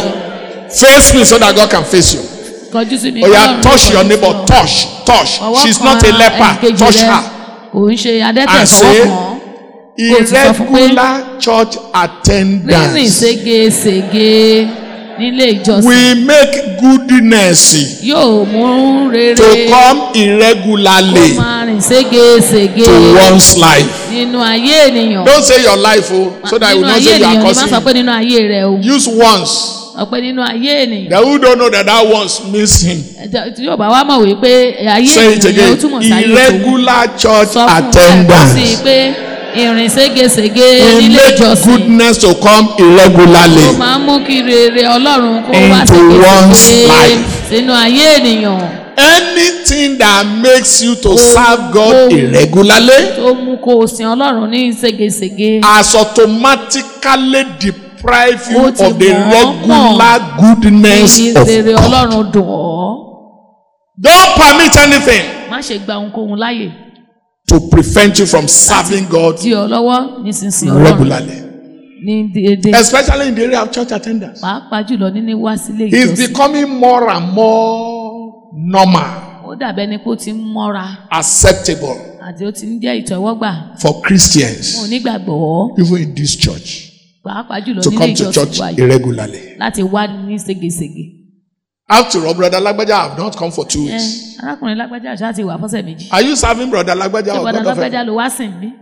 Speaker 1: Face me so that God can face you.
Speaker 3: Kọjú sí mi.
Speaker 1: Oh yeah,
Speaker 3: Ọlọ́run
Speaker 1: touch
Speaker 3: kọjú
Speaker 1: your
Speaker 3: sí
Speaker 1: neighbor.
Speaker 3: ọ.
Speaker 1: Touch, touch.
Speaker 3: Ọwọ́
Speaker 1: She's
Speaker 3: kan
Speaker 1: not a
Speaker 3: ẹnìkejì
Speaker 1: leper. Touch
Speaker 3: rẹ.
Speaker 1: her.
Speaker 3: Kò ń ṣe adẹ́tẹ̀
Speaker 1: And
Speaker 3: fọwọ́
Speaker 1: say,
Speaker 3: kàn án. Kò sì sọ fún pé
Speaker 1: irregular church
Speaker 3: rírìn
Speaker 1: attendance.
Speaker 3: ségesège nílé ìjọsìn
Speaker 1: will make goodness
Speaker 3: yóò mú rere
Speaker 1: to come
Speaker 3: kó
Speaker 1: irregularly
Speaker 3: máa rìn ségesège
Speaker 1: to one's life.
Speaker 3: nínú ayé ènìyàn.
Speaker 1: Don't say your life, oh, so that you
Speaker 3: nínú
Speaker 1: will not
Speaker 3: ayé
Speaker 1: say you
Speaker 3: ènìyàn
Speaker 1: are
Speaker 3: ni má sọ
Speaker 1: causing.
Speaker 3: pé nínú ayé rẹ o.
Speaker 1: Use once.
Speaker 3: ọ̀pẹ nínú ayé ènìyàn.
Speaker 1: The who don't know that that once means him.
Speaker 3: tí yóò bá wá mọ̀ wípé ayé
Speaker 1: Say it
Speaker 3: ènìyàn yẹn ó
Speaker 1: again.
Speaker 3: túmọ̀ sáyé tó.
Speaker 1: Irregular church
Speaker 3: sọ fún un
Speaker 1: attendance.
Speaker 3: sí pé ìrìn ségesège
Speaker 1: Will
Speaker 3: nílé
Speaker 1: make
Speaker 3: ìjọsìn
Speaker 1: goodness to come
Speaker 3: ó
Speaker 1: irregularly
Speaker 3: máa ń mú kí rere Ọlọ́run kó wá
Speaker 1: into one's
Speaker 3: ségesège
Speaker 1: life.
Speaker 3: sínú ayé ènìyàn.
Speaker 1: Anything that makes you to serve God irregularly
Speaker 3: tó mú kó o sin Ọlọ́run ní ségesège.
Speaker 1: has automatically deprived you
Speaker 3: Ó ti
Speaker 1: of the
Speaker 3: mọ̀ ọ́n
Speaker 1: regular goodness
Speaker 3: Èyí
Speaker 1: of
Speaker 3: rere
Speaker 1: God.
Speaker 3: Ọlọ́run dùn ọ́.
Speaker 1: Don't permit anything
Speaker 3: Má ṣe gba ohunkóhun láyè.
Speaker 1: to prevent you from serving God
Speaker 3: Dí ọ lọ́wọ́ nísinsìnyí Ọlọ́run
Speaker 1: regularly,
Speaker 3: ní déédéé.
Speaker 1: especially in the area of church attendance.
Speaker 3: Pàápàá jùlọ nínú wá sílé
Speaker 1: It's
Speaker 3: ìjọsìn.
Speaker 1: becoming more and more normal,
Speaker 3: Ó dàbẹ́ ni pé ó ti ń mọ́ra
Speaker 1: acceptable
Speaker 3: àti ó ti ń jẹ́ ìtẹ́wọ́gbà
Speaker 1: for
Speaker 3: fún
Speaker 1: Christians,
Speaker 3: onígbàgbọ́.
Speaker 1: even in this church,
Speaker 3: Pàápàá jùlọ
Speaker 1: to
Speaker 3: nílé
Speaker 1: come to
Speaker 3: ìjọsìn
Speaker 1: church
Speaker 3: wa yìí
Speaker 1: irregularly.
Speaker 3: láti wá ní ségesège.
Speaker 1: After all, Brother Lagbaja have not come for two
Speaker 3: Ẹ
Speaker 1: weeks.
Speaker 3: arákùnrin Lágbájá àṣà ti wà fọ́sẹ̀ méjì.
Speaker 1: Are you serving Brother Lagbaja
Speaker 3: Ṣé
Speaker 1: or
Speaker 3: Bọ́dà
Speaker 1: God of
Speaker 3: Lágbájá
Speaker 1: heaven?
Speaker 3: ló wá sìn bí?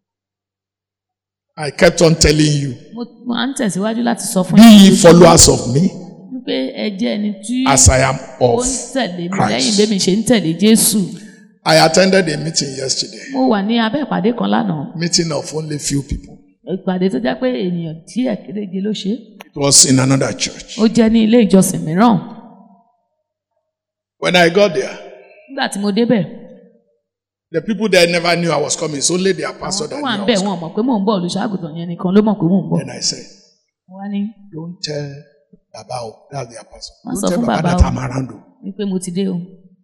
Speaker 1: I kept on telling you,
Speaker 3: Mo máa ń tẹ̀síwájú láti sọ fún
Speaker 1: be ye
Speaker 3: yín
Speaker 1: followers of me
Speaker 3: wípé ẹ jẹ́ ẹni tí
Speaker 1: as I am
Speaker 3: ó
Speaker 1: of
Speaker 3: ń tẹ̀lé mi
Speaker 1: Christ.
Speaker 3: lẹ́yìn bẹ́ẹ̀ mi ṣe ń tẹ̀lé Jésù.
Speaker 1: I attended a meeting yesterday,
Speaker 3: Mo wà ní abẹ́ ìpàdé kan lánàá.
Speaker 1: meeting of only few people.
Speaker 3: Ìpàdé tó jẹ́ pé ènìyàn díẹ̀ kéréje ló ṣe.
Speaker 1: It was in another church.
Speaker 3: Ó jẹ́ ní ilé ìjọsìn mìíràn.
Speaker 1: When I got there,
Speaker 3: Nígbà tí mo débẹ̀,
Speaker 1: the people there never knew I was coming. It's only their pastor
Speaker 3: tó
Speaker 1: that
Speaker 3: wà ń
Speaker 1: knew I
Speaker 3: bẹ̀
Speaker 1: was
Speaker 3: wọn
Speaker 1: coming.
Speaker 3: mọ̀ pé mò ń bọ̀ olùṣàgùtàn yẹn nìkan ló mọ̀ pé mò ń bọ̀.
Speaker 1: Then I said,
Speaker 3: Mo wá ní
Speaker 1: don't tell Baba, oh, that's their pastor.
Speaker 3: Má
Speaker 1: Don't
Speaker 3: sọ
Speaker 1: tell
Speaker 3: fún
Speaker 1: Baba
Speaker 3: bàbá
Speaker 1: that
Speaker 3: o.
Speaker 1: I'm around. oh.
Speaker 3: wípé mo ti dé o.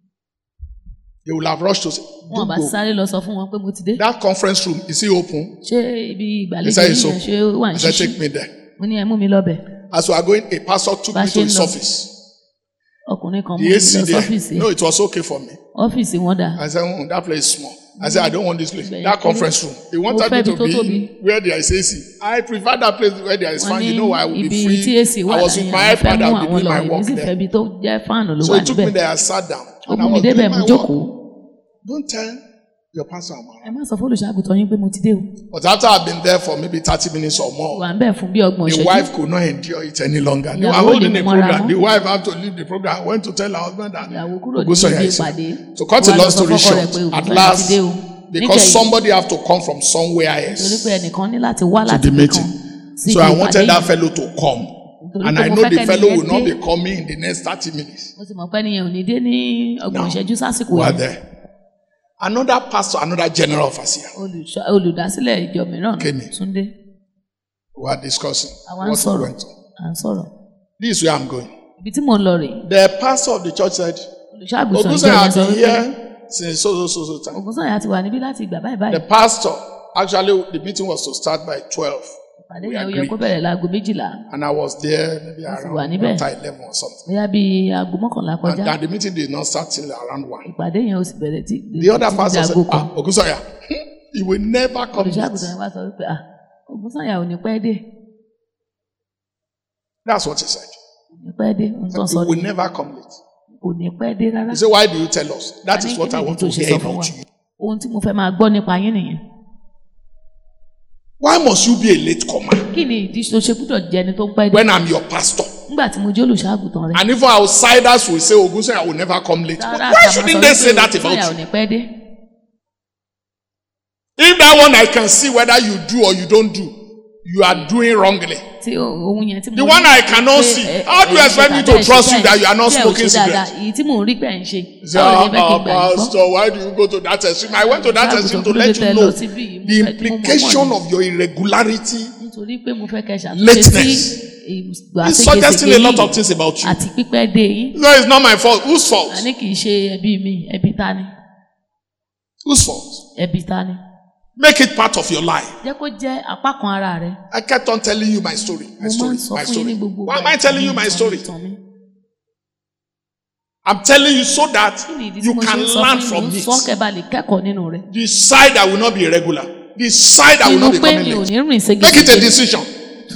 Speaker 1: They will have rushed to say,
Speaker 3: Wọn
Speaker 1: don't
Speaker 3: bá
Speaker 1: go.
Speaker 3: sáré lọ sọ fún wọn pé mo ti dé.
Speaker 1: That conference room, is it open?
Speaker 3: Ṣé ibi
Speaker 1: He
Speaker 3: ìgbàlejò
Speaker 1: said
Speaker 3: yìí
Speaker 1: it's
Speaker 3: yẹn
Speaker 1: open.
Speaker 3: ṣé ó wà ń
Speaker 1: I said,
Speaker 3: ṣiṣẹ́?
Speaker 1: take me there.
Speaker 3: Mo ní ẹ mú mi lọ́bẹ̀.
Speaker 1: As we are going, a pastor took me to his
Speaker 3: Bá ṣe ń lọ.
Speaker 1: office.
Speaker 3: Ọkùnrin kan mú
Speaker 1: The
Speaker 3: mi
Speaker 1: A C
Speaker 3: lọ
Speaker 1: there.
Speaker 3: sọ́fíìsì.
Speaker 1: No, it was okay for me.
Speaker 3: Ọ́fíìsì wọn dà.
Speaker 1: I said, mm, that place is small. I said, I don't want this place.
Speaker 3: Ibẹ̀
Speaker 1: That
Speaker 3: yẹn
Speaker 1: conference room. He wanted
Speaker 3: fẹ́
Speaker 1: me
Speaker 3: ibi
Speaker 1: to
Speaker 3: tó tóbi.
Speaker 1: be where there is A C. I prefer that place where there is
Speaker 3: Wọ́n
Speaker 1: fan.
Speaker 3: ní
Speaker 1: You know, I will be
Speaker 3: ibi tí
Speaker 1: free.
Speaker 3: èsì wà
Speaker 1: I was with
Speaker 3: láyé
Speaker 1: my
Speaker 3: àwọn fẹ́
Speaker 1: iPad.
Speaker 3: mú
Speaker 1: I will be
Speaker 3: àwọn
Speaker 1: doing
Speaker 3: lọ.
Speaker 1: my
Speaker 3: Èmi
Speaker 1: work
Speaker 3: sì fẹ́
Speaker 1: there.
Speaker 3: ibi tó jẹ́ fáànù ló
Speaker 1: So
Speaker 3: wà
Speaker 1: he took me
Speaker 3: níbẹ̀.
Speaker 1: there. I sat down.
Speaker 3: Ó
Speaker 1: And I
Speaker 3: mú mi
Speaker 1: was
Speaker 3: débẹ̀
Speaker 1: doing
Speaker 3: mo
Speaker 1: my
Speaker 3: jókòó.
Speaker 1: work. Don't tell your pastor I'm around.
Speaker 3: Ẹ má sọ fún olùṣàgùtàn yín pé mo ti dé o.
Speaker 1: But after I've been there for maybe thirty minutes or more,
Speaker 3: Wà ń bẹ̀ fún bí ọgbọ̀n
Speaker 1: the
Speaker 3: ìṣẹ́jú.
Speaker 1: wife could not endure it any longer. They were
Speaker 3: Ìyàwó
Speaker 1: holding
Speaker 3: lè
Speaker 1: the
Speaker 3: mú mọ́ra
Speaker 1: program.
Speaker 3: mọ́.
Speaker 1: The wife had to leave the program. I went to tell her husband that
Speaker 3: Ìyàwó kúrò ní
Speaker 1: Ogunsoya
Speaker 3: ibi
Speaker 1: is
Speaker 3: ìpàdé.
Speaker 1: here. To cut a
Speaker 3: Wọ́n á
Speaker 1: long
Speaker 3: lọ sọ
Speaker 1: story
Speaker 3: fọ́kọ rẹ̀
Speaker 1: short,
Speaker 3: pé
Speaker 1: at
Speaker 3: Ògúnṣọlá
Speaker 1: last,
Speaker 3: ti dé o.
Speaker 1: because
Speaker 3: Níkẹyìn,
Speaker 1: somebody have to come from somewhere
Speaker 3: torí
Speaker 1: else
Speaker 3: pé ẹnìkan ní láti wá
Speaker 1: to
Speaker 3: láti
Speaker 1: the
Speaker 3: ibì kan
Speaker 1: meeting.
Speaker 3: sí
Speaker 1: So
Speaker 3: ibi
Speaker 1: I
Speaker 3: ìpàdé
Speaker 1: wanted that
Speaker 3: yìí.
Speaker 1: fellow to come.
Speaker 3: Nítorí
Speaker 1: And
Speaker 3: pé
Speaker 1: I
Speaker 3: mo
Speaker 1: know
Speaker 3: fẹ́
Speaker 1: the
Speaker 3: kẹ́ni
Speaker 1: fellow
Speaker 3: yẹn
Speaker 1: will not
Speaker 3: dé.
Speaker 1: be coming in the next thirty minutes.
Speaker 3: Mo sì mọ̀ pé ẹnìyẹn ò ní dé ní ọgbọ̀n
Speaker 1: Now,
Speaker 3: ìṣẹ́jú sásìkò
Speaker 1: We are
Speaker 3: yẹn.
Speaker 1: there. Another pastor, another general overseer.
Speaker 3: Olùṣọ́- olùdásílẹ̀ ìjọ mìíràn
Speaker 1: Kémi.
Speaker 3: Túndé.
Speaker 1: We are discussing
Speaker 3: Àwa ń
Speaker 1: what
Speaker 3: sọ̀rọ̀.
Speaker 1: went on.
Speaker 3: À ń sọ̀rọ̀.
Speaker 1: This is where I'm going.
Speaker 3: Ibi tí mò ń lọ rèé.
Speaker 1: The pastor of the church said,
Speaker 3: Olùṣàgùtàn ìjọ
Speaker 1: Ogunsoya
Speaker 3: yẹn
Speaker 1: has
Speaker 3: sọ
Speaker 1: been
Speaker 3: wípé
Speaker 1: here since so so so so time.
Speaker 3: Ògúnsànyà ti wà níbí láti ìgbà báyìí
Speaker 1: The
Speaker 3: báyìí.
Speaker 1: pastor, actually, the meeting was to start by twelve.
Speaker 3: Ìpàdé
Speaker 1: we
Speaker 3: yẹn ó yẹ
Speaker 1: agree.
Speaker 3: kó bẹ̀rẹ̀ láago méjìlá.
Speaker 1: And I was there maybe
Speaker 3: Wọ́n ti wà
Speaker 1: around
Speaker 3: níbẹ̀.
Speaker 1: after eleven or something.
Speaker 3: Bóyá bíi aago mọ́kànlá
Speaker 1: And,
Speaker 3: kọjá.
Speaker 1: and the meeting did not start till around one.
Speaker 3: Ìpàdé yẹn ó sì bẹ̀rẹ̀ tí
Speaker 1: The other
Speaker 3: títí
Speaker 1: pastor
Speaker 3: di
Speaker 1: said,
Speaker 3: aago kan.
Speaker 1: ah, Ogunsoya, he will never come late.
Speaker 3: Olùṣàgùtàn yẹn wá sọ wípé ah Ògúnsànyà ò ní pẹ́ dé.
Speaker 1: That's what he said.
Speaker 3: Kò ní pẹ́ dé. Ohun tó ń
Speaker 1: He
Speaker 3: sọ
Speaker 1: will
Speaker 3: ni
Speaker 1: never come late.
Speaker 3: kò ní pẹ́ dé rárá.
Speaker 1: He said, why do you tell us? That
Speaker 3: Àní
Speaker 1: is
Speaker 3: kí
Speaker 1: what I
Speaker 3: nìdí
Speaker 1: want
Speaker 3: tó
Speaker 1: to
Speaker 3: ṣe
Speaker 1: hear
Speaker 3: sọ fún wa?
Speaker 1: about you.
Speaker 3: Ohun tí mo fẹ́ máa gbọ́ nípa yín nìyẹn.
Speaker 1: Why must you be a late comer
Speaker 3: Kí ni ìdí tó ṣe gbúdọ̀ jẹ́ ẹni tó ń pẹ́ dé?
Speaker 1: when I'm your pastor?
Speaker 3: Nígbà tí mo jẹ́ olùṣàgùtàn rẹ̀.
Speaker 1: And even outsiders will say, Ogunsoya will never come late. But
Speaker 3: Rárá,
Speaker 1: why
Speaker 3: àtàwọn
Speaker 1: shouldn't
Speaker 3: sọ
Speaker 1: they
Speaker 3: wípé
Speaker 1: say that
Speaker 3: Ògúnsànyà ò
Speaker 1: about you?
Speaker 3: ní pẹ́ dé.
Speaker 1: If that one I can see whether you do or you don't do, you are doing wrongly.
Speaker 3: Tí ohun yẹn tí mo
Speaker 1: The
Speaker 3: rí
Speaker 1: one I cannot
Speaker 3: pé,
Speaker 1: see,
Speaker 3: ẹ-
Speaker 1: how do you
Speaker 3: ẹ-
Speaker 1: expect
Speaker 3: ẹ-
Speaker 1: me to
Speaker 3: bẹ́ẹ̀ ṣe
Speaker 1: trust you
Speaker 3: bẹ́ẹ̀
Speaker 1: that you are not
Speaker 3: bẹ́ẹ̀ ò
Speaker 1: smoking
Speaker 3: ṣe dáadáa.
Speaker 1: cigarettes?
Speaker 3: Èyí tí mò ń rí pé ẹ̀ ń ṣe.
Speaker 1: You say,
Speaker 3: Báwo
Speaker 1: ah,
Speaker 3: ni ẹ fẹ́ kí n
Speaker 1: ah,
Speaker 3: gbà yín gbọ́?
Speaker 1: pastor, why do you go to that extreme? I went to that extreme to let you know the implication of your irregularity.
Speaker 3: Nítorí pé mo fẹ́ kẹ́ ṣàtúnṣe
Speaker 1: Lateness.
Speaker 3: sí ìgbà
Speaker 1: He's
Speaker 3: ségesège
Speaker 1: suggesting a lot
Speaker 3: yìí
Speaker 1: of things about you.
Speaker 3: àti pípẹ́ dé yín.
Speaker 1: No, it's not my fault. Whose fault?
Speaker 3: Àní kì í ṣe ẹbí mi, ẹbí ta ni?
Speaker 1: Whose fault?
Speaker 3: Ẹbí ta ni?
Speaker 1: Make it part of your life.
Speaker 3: Jẹ́ kó jẹ́ apá kan ara rẹ̀.
Speaker 1: I kept on telling you my story. My
Speaker 3: Mo máa
Speaker 1: story.
Speaker 3: ń sọ
Speaker 1: My
Speaker 3: fún yín
Speaker 1: story.
Speaker 3: ní gbogbo
Speaker 1: Why am
Speaker 3: ìgbà
Speaker 1: I telling you
Speaker 3: ìtàn
Speaker 1: my
Speaker 3: mi,
Speaker 1: story?
Speaker 3: ìtàn mi.
Speaker 1: I'm telling you so that
Speaker 3: Kí ni ìdí tí
Speaker 1: you
Speaker 3: mo ṣe
Speaker 1: can
Speaker 3: ń sọ
Speaker 1: learn
Speaker 3: fún yín?
Speaker 1: from
Speaker 3: Mo ń
Speaker 1: it.
Speaker 3: sọ kẹ́ bá lè kẹ́kọ̀ọ́ nínú rẹ̀.
Speaker 1: The side that will not be irregular. The side that will
Speaker 3: Inú
Speaker 1: not be
Speaker 3: pé
Speaker 1: coming
Speaker 3: mi ò
Speaker 1: late.
Speaker 3: ní rìn
Speaker 1: Make it a
Speaker 3: ségesège.
Speaker 1: decision.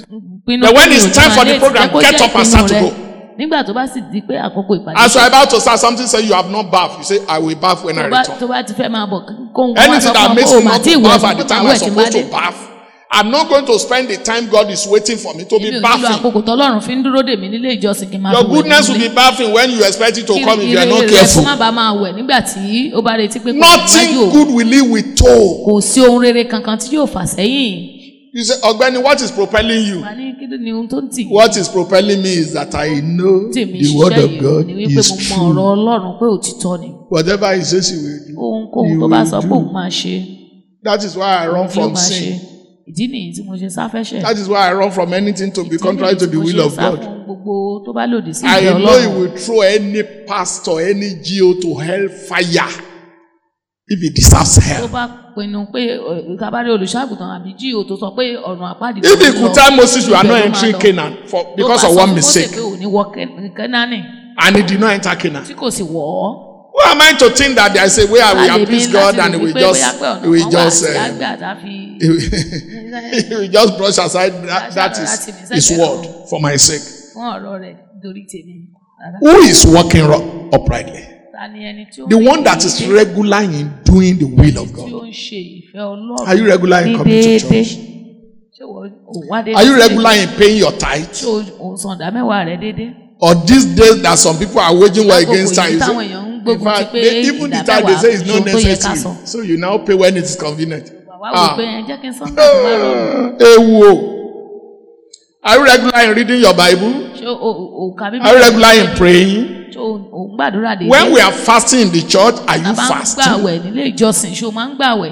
Speaker 3: pinnu
Speaker 1: But when
Speaker 3: kí
Speaker 1: it's
Speaker 3: o
Speaker 1: time
Speaker 3: máa
Speaker 1: for the
Speaker 3: late,
Speaker 1: program,
Speaker 3: jẹ́ kó
Speaker 1: get
Speaker 3: jẹ́
Speaker 1: up and
Speaker 3: ìpinnu
Speaker 1: start to
Speaker 3: rẹ.
Speaker 1: go.
Speaker 3: Nígbà tó bá sì di pé àkókò ìpàdé.
Speaker 1: As you are about to start, something say you have not bathed. You say, I will bath when I
Speaker 3: tó bá
Speaker 1: return.
Speaker 3: tó bá ti fẹ́ máa bọ̀ kó ń wá
Speaker 1: Anything
Speaker 3: sọ
Speaker 1: that
Speaker 3: fún
Speaker 1: makes
Speaker 3: ọ
Speaker 1: me
Speaker 3: pé o mà
Speaker 1: not
Speaker 3: tí
Speaker 1: to
Speaker 3: ìwẹ̀
Speaker 1: bath
Speaker 3: fún
Speaker 1: at the
Speaker 3: pé
Speaker 1: time
Speaker 3: màá
Speaker 1: I'm
Speaker 3: wẹ̀ tí má
Speaker 1: supposed
Speaker 3: dé.
Speaker 1: to bath, I'm not going to spend the time God is waiting for me to
Speaker 3: Èmi
Speaker 1: be
Speaker 3: ò nílò
Speaker 1: bathing.
Speaker 3: àkókò tọ́lọ́run fi ń dúró dè mí nílé ìjọsìn kí n máa
Speaker 1: Your
Speaker 3: fi wẹ̀
Speaker 1: goodness will
Speaker 3: nílé.
Speaker 1: be bathing when you expect it to
Speaker 3: Kí
Speaker 1: come if you are
Speaker 3: ire
Speaker 1: not
Speaker 3: rẹ̀ kó
Speaker 1: careful.
Speaker 3: má bàa máa wẹ̀ nígbà tí ó bá retí pé kò ní
Speaker 1: Nothing
Speaker 3: wájú o.
Speaker 1: good will leave with toe.
Speaker 3: Kò sí ohun rere kankan tí yóò fà sẹ́yìn.
Speaker 1: You say, Ogbeni, what is propelling you?
Speaker 3: Wà ní kí ni ohun tó ń tì.
Speaker 1: What is propelling me is that I know
Speaker 3: Tèmi
Speaker 1: the word
Speaker 3: ṣiṣẹ́
Speaker 1: of
Speaker 3: yìí
Speaker 1: God
Speaker 3: ni wípé
Speaker 1: is
Speaker 3: mo mọ
Speaker 1: true.
Speaker 3: ọ̀rọ̀ Ọlọ́run pé òtítọ́ ni.
Speaker 1: Whatever he says he will do,
Speaker 3: Ohunkóhun
Speaker 1: he
Speaker 3: tó bá
Speaker 1: will
Speaker 3: sọ pé
Speaker 1: do.
Speaker 3: òun máa ṣe.
Speaker 1: That is why I run
Speaker 3: Yóò
Speaker 1: from
Speaker 3: máa ṣe.
Speaker 1: sin.
Speaker 3: Ìdí nìyí tí mo ṣe sáfẹ́ṣẹ̀.
Speaker 1: That is why I run from anything to be
Speaker 3: Ìdí
Speaker 1: contrary
Speaker 3: nìyí
Speaker 1: to
Speaker 3: tí
Speaker 1: the
Speaker 3: mo
Speaker 1: will
Speaker 3: ṣe
Speaker 1: of
Speaker 3: sá
Speaker 1: God.
Speaker 3: fún gbogbo tó bá lòdì sí
Speaker 1: I
Speaker 3: ìfẹ́
Speaker 1: know he
Speaker 3: Ọlọ́run.
Speaker 1: will throw any pastor, any G O to hell fire if he deserves
Speaker 3: Tó
Speaker 1: hell.
Speaker 3: bá pinnu pé kábàárẹ̀ olùṣàgùtàn àbí jí o tó sọ pé ọ̀nà àpáàdì.
Speaker 1: If he could tell Moses you are not entering Canaan for because of one mistake,
Speaker 3: Tó bá sọ fún Mósè pé ò ní wọ Kẹ́nánì
Speaker 1: and he did not enter Canaan,
Speaker 3: tí kò sì wọ̀ ọ́.
Speaker 1: who am I to think that there is a way I will
Speaker 3: Láti
Speaker 1: appease
Speaker 3: mi
Speaker 1: God
Speaker 3: láti
Speaker 1: and he
Speaker 3: rò
Speaker 1: will
Speaker 3: wípé bóyá
Speaker 1: just
Speaker 3: pé ọ̀nà
Speaker 1: he will
Speaker 3: kan wà
Speaker 1: just
Speaker 3: tí
Speaker 1: uh,
Speaker 3: àgbà tá fi.
Speaker 1: he will, he will just brush aside that, that is his word for my sake.
Speaker 3: Fún ọ̀rọ̀ rẹ̀ torí tèmi.
Speaker 1: Who is walking ro- uprightly?
Speaker 3: Ta ni ẹni tí ó
Speaker 1: The
Speaker 3: ń
Speaker 1: one that is
Speaker 3: déédéé,
Speaker 1: regular in doing the will of
Speaker 3: tí
Speaker 1: God.
Speaker 3: ó ń ṣe ìfẹ́ Ọlọ́run
Speaker 1: Are you regular in
Speaker 3: ní
Speaker 1: coming to
Speaker 3: déédéé?
Speaker 1: church?
Speaker 3: Ṣé wọ́n ò wá déédéé?
Speaker 1: Are you
Speaker 3: sílé?
Speaker 1: regular in paying your tithe?
Speaker 3: Ṣé o ò san ìdá mẹ́wàá rẹ̀ déédéé?
Speaker 1: Or these days that some people are waging war
Speaker 3: Lákòókò
Speaker 1: against
Speaker 3: yìí
Speaker 1: tithe?
Speaker 3: táwọn èèyàn ń
Speaker 1: In
Speaker 3: gbógun ti
Speaker 1: fact,
Speaker 3: pé
Speaker 1: they, even the
Speaker 3: ìdá
Speaker 1: tithe they say is
Speaker 3: mẹ́wàá
Speaker 1: not
Speaker 3: ṣòun tó yẹ ká san.
Speaker 1: necessary. So you now pay when it is convenient.
Speaker 3: Wàá wò
Speaker 1: Ah.
Speaker 3: pé ẹ jẹ́ kí n san nígbà tó bá rọrùn.
Speaker 1: Ewu o. Are you regular in reading your Bible?
Speaker 3: Ṣé o ò ka Bíbélì?
Speaker 1: Are you regular in praying?
Speaker 3: Ṣé o ò ń gbàdúrà déédéé?
Speaker 1: When we are fasting in the church, are you
Speaker 3: Tá bá ń
Speaker 1: fasting?
Speaker 3: gbààwẹ̀ nílé ìjọsìn, ṣé o máa ń gbààwẹ̀?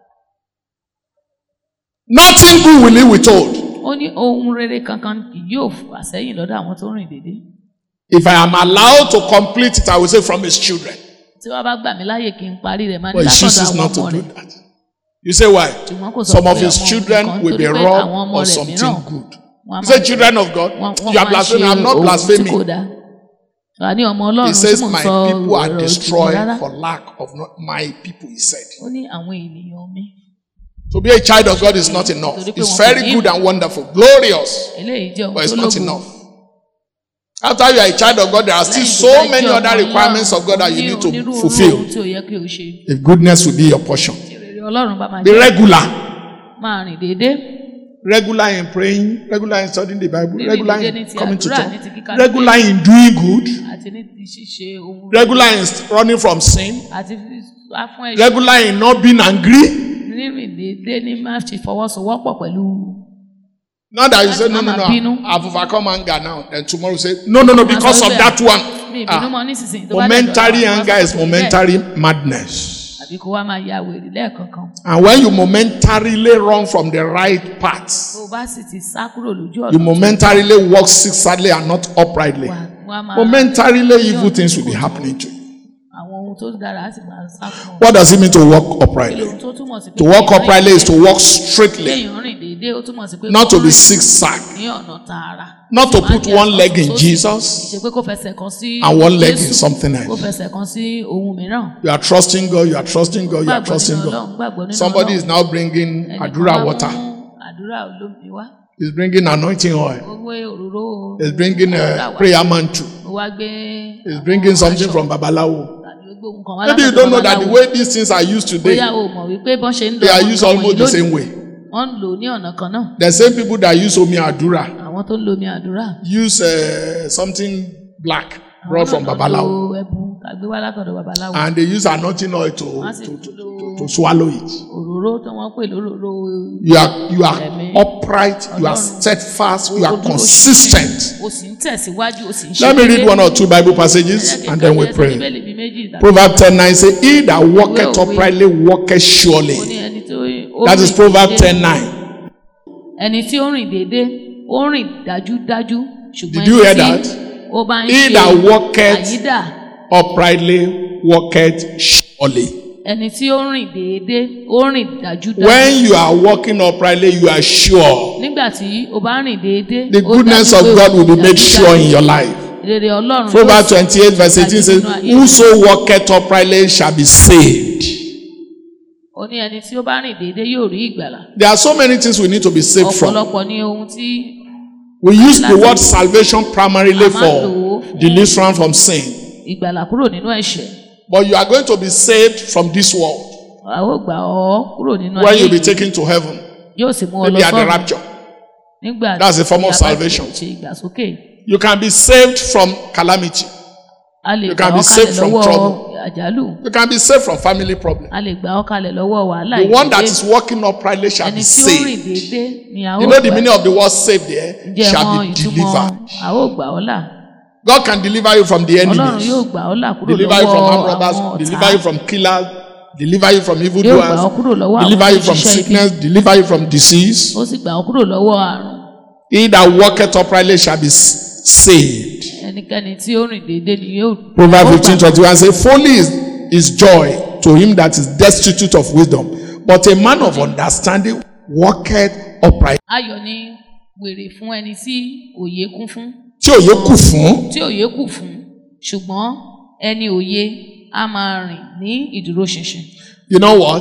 Speaker 1: Nothing good will leave withhold.
Speaker 3: Ó ní ohun rere kankan kì yóò fà sẹ́yìn lọ́dọ̀ àwọn tó rìn déédéé.
Speaker 1: If I am allowed to complete it, I will say from his children.
Speaker 3: Tí wọ́n bá gbà mí láàyè kí n parí rẹ̀ máa ní
Speaker 1: But he
Speaker 3: látọ̀dọ̀
Speaker 1: chooses
Speaker 3: àwọn
Speaker 1: not to
Speaker 3: ọmọ
Speaker 1: do
Speaker 3: rẹ̀.
Speaker 1: that. You say why?
Speaker 3: Ṣùgbọ́n kò sọ
Speaker 1: Some
Speaker 3: pé
Speaker 1: of his
Speaker 3: ọmọ
Speaker 1: children
Speaker 3: nìkan,
Speaker 1: will be
Speaker 3: torí pé
Speaker 1: robbed
Speaker 3: àwọn ọmọ
Speaker 1: of
Speaker 3: rẹ̀
Speaker 1: something
Speaker 3: mìíràn,
Speaker 1: good.
Speaker 3: wọ́n á
Speaker 1: You say
Speaker 3: máa-
Speaker 1: children of God,
Speaker 3: wọ́n- wọ́n
Speaker 1: you are
Speaker 3: máa
Speaker 1: blaspheming.
Speaker 3: ṣe
Speaker 1: I'm not
Speaker 3: ohun tí
Speaker 1: blaspheming.
Speaker 3: kò dáa. Wà ní ọmọ
Speaker 1: He
Speaker 3: Ọlọ́run tí
Speaker 1: says,
Speaker 3: mò ń
Speaker 1: my
Speaker 3: sọ
Speaker 1: people are
Speaker 3: ọ̀rọ̀ òdì
Speaker 1: destroyed
Speaker 3: rárá.
Speaker 1: for lack of not my people, he said.
Speaker 3: Ó ní àwọn ènìyàn mi.
Speaker 1: To be a child of God is not enough.
Speaker 3: Torí pé
Speaker 1: It's
Speaker 3: wọn kò
Speaker 1: very
Speaker 3: ní
Speaker 1: good
Speaker 3: ìmọ̀.
Speaker 1: and wonderful, glorious,
Speaker 3: Eléyìí jẹ́
Speaker 1: but
Speaker 3: ohun
Speaker 1: it's
Speaker 3: tó
Speaker 1: not
Speaker 3: lógo.
Speaker 1: enough. After you are a child of God, there are still
Speaker 3: Lẹ́yìn tó
Speaker 1: so
Speaker 3: bá
Speaker 1: many
Speaker 3: jẹ́
Speaker 1: other
Speaker 3: ọmọ
Speaker 1: requirements
Speaker 3: Ọlọ́run,
Speaker 1: of God that you
Speaker 3: ní
Speaker 1: need to
Speaker 3: onírúurú ohun
Speaker 1: fulfill.
Speaker 3: tí ó yẹ kí o ṣe.
Speaker 1: If goodness will be your portion.
Speaker 3: Tí rere Ọlọ́run bá máa
Speaker 1: Be
Speaker 3: jẹ́
Speaker 1: regular.
Speaker 3: máa rìn déédéé.
Speaker 1: Regular in praying, regular in studying the Bible,
Speaker 3: Rírìn
Speaker 1: regular
Speaker 3: déédéé ní
Speaker 1: in
Speaker 3: ti
Speaker 1: coming to
Speaker 3: àdúrà,
Speaker 1: church,
Speaker 3: ní ti kíka
Speaker 1: regular in doing good,
Speaker 3: Àti ní ti ṣíṣe ohun
Speaker 1: regular in running from sin,
Speaker 3: àti wá fún ẹ̀ṣẹ̀.
Speaker 1: regular in not being angry.
Speaker 3: Rírìn déédéé ní máa ṣe fọwọ́sowọ́pọ̀ pẹ̀lú.
Speaker 1: Not that you say, no, no, no,
Speaker 3: Mama bínú.
Speaker 1: I've overcome anger now. Then tomorrow you say, no, no, no, because of that one.
Speaker 3: Mi ìbínú
Speaker 1: Ah,
Speaker 3: mọ́ nísinsìnyí tó bá dẹ̀
Speaker 1: momentary
Speaker 3: dọ̀la, wá
Speaker 1: anger
Speaker 3: sọ
Speaker 1: is
Speaker 3: pé bẹ́ẹ̀.
Speaker 1: momentary madness.
Speaker 3: Àbí kó wá máa ya wèrè lẹ́ẹ̀kankan.
Speaker 1: And when you momentarily run from the right path,
Speaker 3: Tó o bá sì ti sá kúrò lójú ọ̀nà.
Speaker 1: you momentarily walk zigzagly and not uprightly.
Speaker 3: wà- wá máa-
Speaker 1: Momentarily, evil things will be happening to you.
Speaker 3: Àwọn ohun tó dára á sì máa sá fún ọ.
Speaker 1: What does it mean to walk
Speaker 3: Ohun
Speaker 1: uprightly?
Speaker 3: tó túmọ̀ sí pé
Speaker 1: To walk
Speaker 3: kéèyàn rìn
Speaker 1: uprightly is to
Speaker 3: déédéé.
Speaker 1: walk straightly,
Speaker 3: Kéèyàn rìn déédéé ó túmọ̀ sí pé
Speaker 1: not
Speaker 3: kó
Speaker 1: to be
Speaker 3: rìn
Speaker 1: zigzag,
Speaker 3: ní ọ̀nà tààrà.
Speaker 1: not to
Speaker 3: Má
Speaker 1: put
Speaker 3: jẹ́
Speaker 1: one leg in
Speaker 3: sọ́tún-sósì.
Speaker 1: Jesus
Speaker 3: Ṣe pé kó fẹsẹ̀ kan sí
Speaker 1: and one leg in
Speaker 3: Jésù,
Speaker 1: something
Speaker 3: kó
Speaker 1: else.
Speaker 3: fẹsẹ̀ kan sí ohun mìíràn.
Speaker 1: You are trusting God, you are trusting God, you are
Speaker 3: Gbàgbọ́
Speaker 1: trusting
Speaker 3: nínú
Speaker 1: God.
Speaker 3: Ọlọ́run, gbàgbọ́ nínú
Speaker 1: Somebody is
Speaker 3: Ọlọ́run.
Speaker 1: now bringing
Speaker 3: Ẹnìkan
Speaker 1: Adura
Speaker 3: wá
Speaker 1: water.
Speaker 3: mú àdúrà olómi wá.
Speaker 1: He's bringing anointing oil.
Speaker 3: Owó òróró.
Speaker 1: He's bringing
Speaker 3: àdúrà
Speaker 1: a
Speaker 3: wá.
Speaker 1: prayer mantle.
Speaker 3: Ó wá gbé.
Speaker 1: He's bringing something
Speaker 3: aṣọ
Speaker 1: from Babalawo.
Speaker 3: tàbí ó gbé ohun kan wá
Speaker 1: Maybe you
Speaker 3: látọ̀dọ̀
Speaker 1: don't know that the
Speaker 3: babaláwo.
Speaker 1: way these things are used today,
Speaker 3: Bóyá o mọ̀ wípé bọ́n ṣe ń lo
Speaker 1: they are
Speaker 3: àwọn
Speaker 1: used
Speaker 3: nǹkan
Speaker 1: almost
Speaker 3: wọ̀nyí
Speaker 1: the
Speaker 3: lónìí.
Speaker 1: same way.
Speaker 3: Wọ́n ń lò ó ní ọ̀nà kan náà.
Speaker 1: The same people that use Omi Adura
Speaker 3: Àwọn tó ń lo omi àdúrà.
Speaker 1: use uh, something black
Speaker 3: Àwọn
Speaker 1: brought
Speaker 3: náà
Speaker 1: from
Speaker 3: lọ
Speaker 1: Babalawo,
Speaker 3: lo ẹbu tàgbé wá látọ̀dọ̀ babaláwo.
Speaker 1: and they use anointing oil to,
Speaker 3: Wọ́n sì
Speaker 1: to,
Speaker 3: tún
Speaker 1: to,
Speaker 3: lo
Speaker 1: to, to swallow it.
Speaker 3: òróró tí wọ́n pè lóróró.
Speaker 1: You are you are
Speaker 3: Ẹ̀mí.
Speaker 1: upright, you are
Speaker 3: Ọlọ́run.
Speaker 1: steadfast, you
Speaker 3: Ó
Speaker 1: are
Speaker 3: dúró
Speaker 1: consistent.
Speaker 3: O sì ń tẹ̀síwájú, o sì ń ṣe
Speaker 1: Let me read
Speaker 3: déédéé.
Speaker 1: one or two Bible passages and then we pray. Proverbs ten nine say, "He that walketh uprightly walketh
Speaker 3: Ó ní
Speaker 1: surely."
Speaker 3: ẹni tó ó
Speaker 1: That is
Speaker 3: rìn
Speaker 1: Proverbs
Speaker 3: déédéé.
Speaker 1: ten nine.
Speaker 3: Ẹni tí ó rìn déédéé, ó rìn dájúdájú. Ṣùgbọ́n
Speaker 1: Did you hear
Speaker 3: ẹni
Speaker 1: that?
Speaker 3: tí ó bá ń
Speaker 1: He
Speaker 3: ṣe
Speaker 1: that walketh
Speaker 3: àyídà,
Speaker 1: uprightly walketh surely.
Speaker 3: ẹni tí ó rìn déédéé, ó rìn dájúdájú.
Speaker 1: When you are walking uprightly, you are sure.
Speaker 3: Nígbà tí o bá rìn déédéé,
Speaker 1: The
Speaker 3: ó
Speaker 1: goodness
Speaker 3: dájú
Speaker 1: of
Speaker 3: pé
Speaker 1: God will be
Speaker 3: dájúdájú.
Speaker 1: made sure in your life.
Speaker 3: Rere Ọlọ́run
Speaker 1: Proverbs
Speaker 3: yóò
Speaker 1: twenty-eight verse eighteen says, "Whoso walketh uprightly shall be saved."
Speaker 3: ó ní ẹni tí ó bá rìn déédéé yóò rí ìgbàlà.
Speaker 1: There are so many things we need to be saved from.
Speaker 3: Ọ̀pọ̀lọpọ̀ ní ohun tí
Speaker 1: We use the
Speaker 3: Láti-
Speaker 1: word salvation primarily
Speaker 3: A máa ń lò ó
Speaker 1: for
Speaker 3: fún
Speaker 1: deliverance from sin.
Speaker 3: ìgbàlà kúrò nínú ẹ̀ṣẹ̀.
Speaker 1: But you are going to be saved from this world
Speaker 3: A ó gbà ọ́ kúrò nínú
Speaker 1: when
Speaker 3: ayé
Speaker 1: you be
Speaker 3: yìí.
Speaker 1: taken to heaven.
Speaker 3: Yóò sì mú ọ lọ
Speaker 1: Maybe at the
Speaker 3: sọ́run
Speaker 1: rapture.
Speaker 3: nígbà
Speaker 1: That's a form of
Speaker 3: tí a bá
Speaker 1: salvation.
Speaker 3: ṣe ìgbàsókè.
Speaker 1: You can be saved from calamity.
Speaker 3: A lè
Speaker 1: You
Speaker 3: gbà
Speaker 1: can
Speaker 3: ọ́
Speaker 1: be saved
Speaker 3: kalẹ̀
Speaker 1: from
Speaker 3: lọ́wọ́
Speaker 1: trouble.
Speaker 3: àjálù.
Speaker 1: You can be saved from family problem.
Speaker 3: A lè gbà ọ́ kalẹ̀ lọ́wọ́ wàhálà
Speaker 1: The one that
Speaker 3: ìdílé.
Speaker 1: is walking uprightly shall
Speaker 3: Ẹni
Speaker 1: be
Speaker 3: tí ó rìn
Speaker 1: saved.
Speaker 3: déédéé ni a ó
Speaker 1: You know the
Speaker 3: gbà.
Speaker 1: meaning of the word saved there?
Speaker 3: Ǹjẹ́
Speaker 1: Shall
Speaker 3: mọ
Speaker 1: be
Speaker 3: ìtumọ̀
Speaker 1: delivered.
Speaker 3: a ó gbà ọ́ là?
Speaker 1: God can deliver you from the
Speaker 3: Ọlọ́run yóò
Speaker 1: enemies.
Speaker 3: gbà ọ́ là kúrò
Speaker 1: Deliver you from
Speaker 3: lọ́wọ́
Speaker 1: armed
Speaker 3: àwọn
Speaker 1: robbers. Deliver
Speaker 3: ọ̀tá.
Speaker 1: you from killers. Deliver you from
Speaker 3: Yóò gbà ọ́
Speaker 1: evildoers.
Speaker 3: kúrò lọ́wọ́ àwọn
Speaker 1: Deliver you from
Speaker 3: òṣìṣẹ́ ibi.
Speaker 1: sickness. Deliver you from disease.
Speaker 3: Ó sì gbà ọ́ kúrò lọ́wọ́ àrùn.
Speaker 1: He that walketh uprightly shall be s- saved.
Speaker 3: Ẹnikẹ́ni tí ó rìn déédéé ni yóò.
Speaker 1: Proverbs
Speaker 3: ó gbà.
Speaker 1: fifteen twenty-one says, folly is, is joy to him that is destitute of wisdom, but a man of understanding walketh upright.
Speaker 3: Ayọ̀ ni wèrè fún ẹni tí òye kún fún.
Speaker 1: Tí òye kù fún,
Speaker 3: Tí òye kù fún. Ṣùgbọ́n ẹni òye á máa rìn ní ìdúróṣinṣin.
Speaker 1: you know what?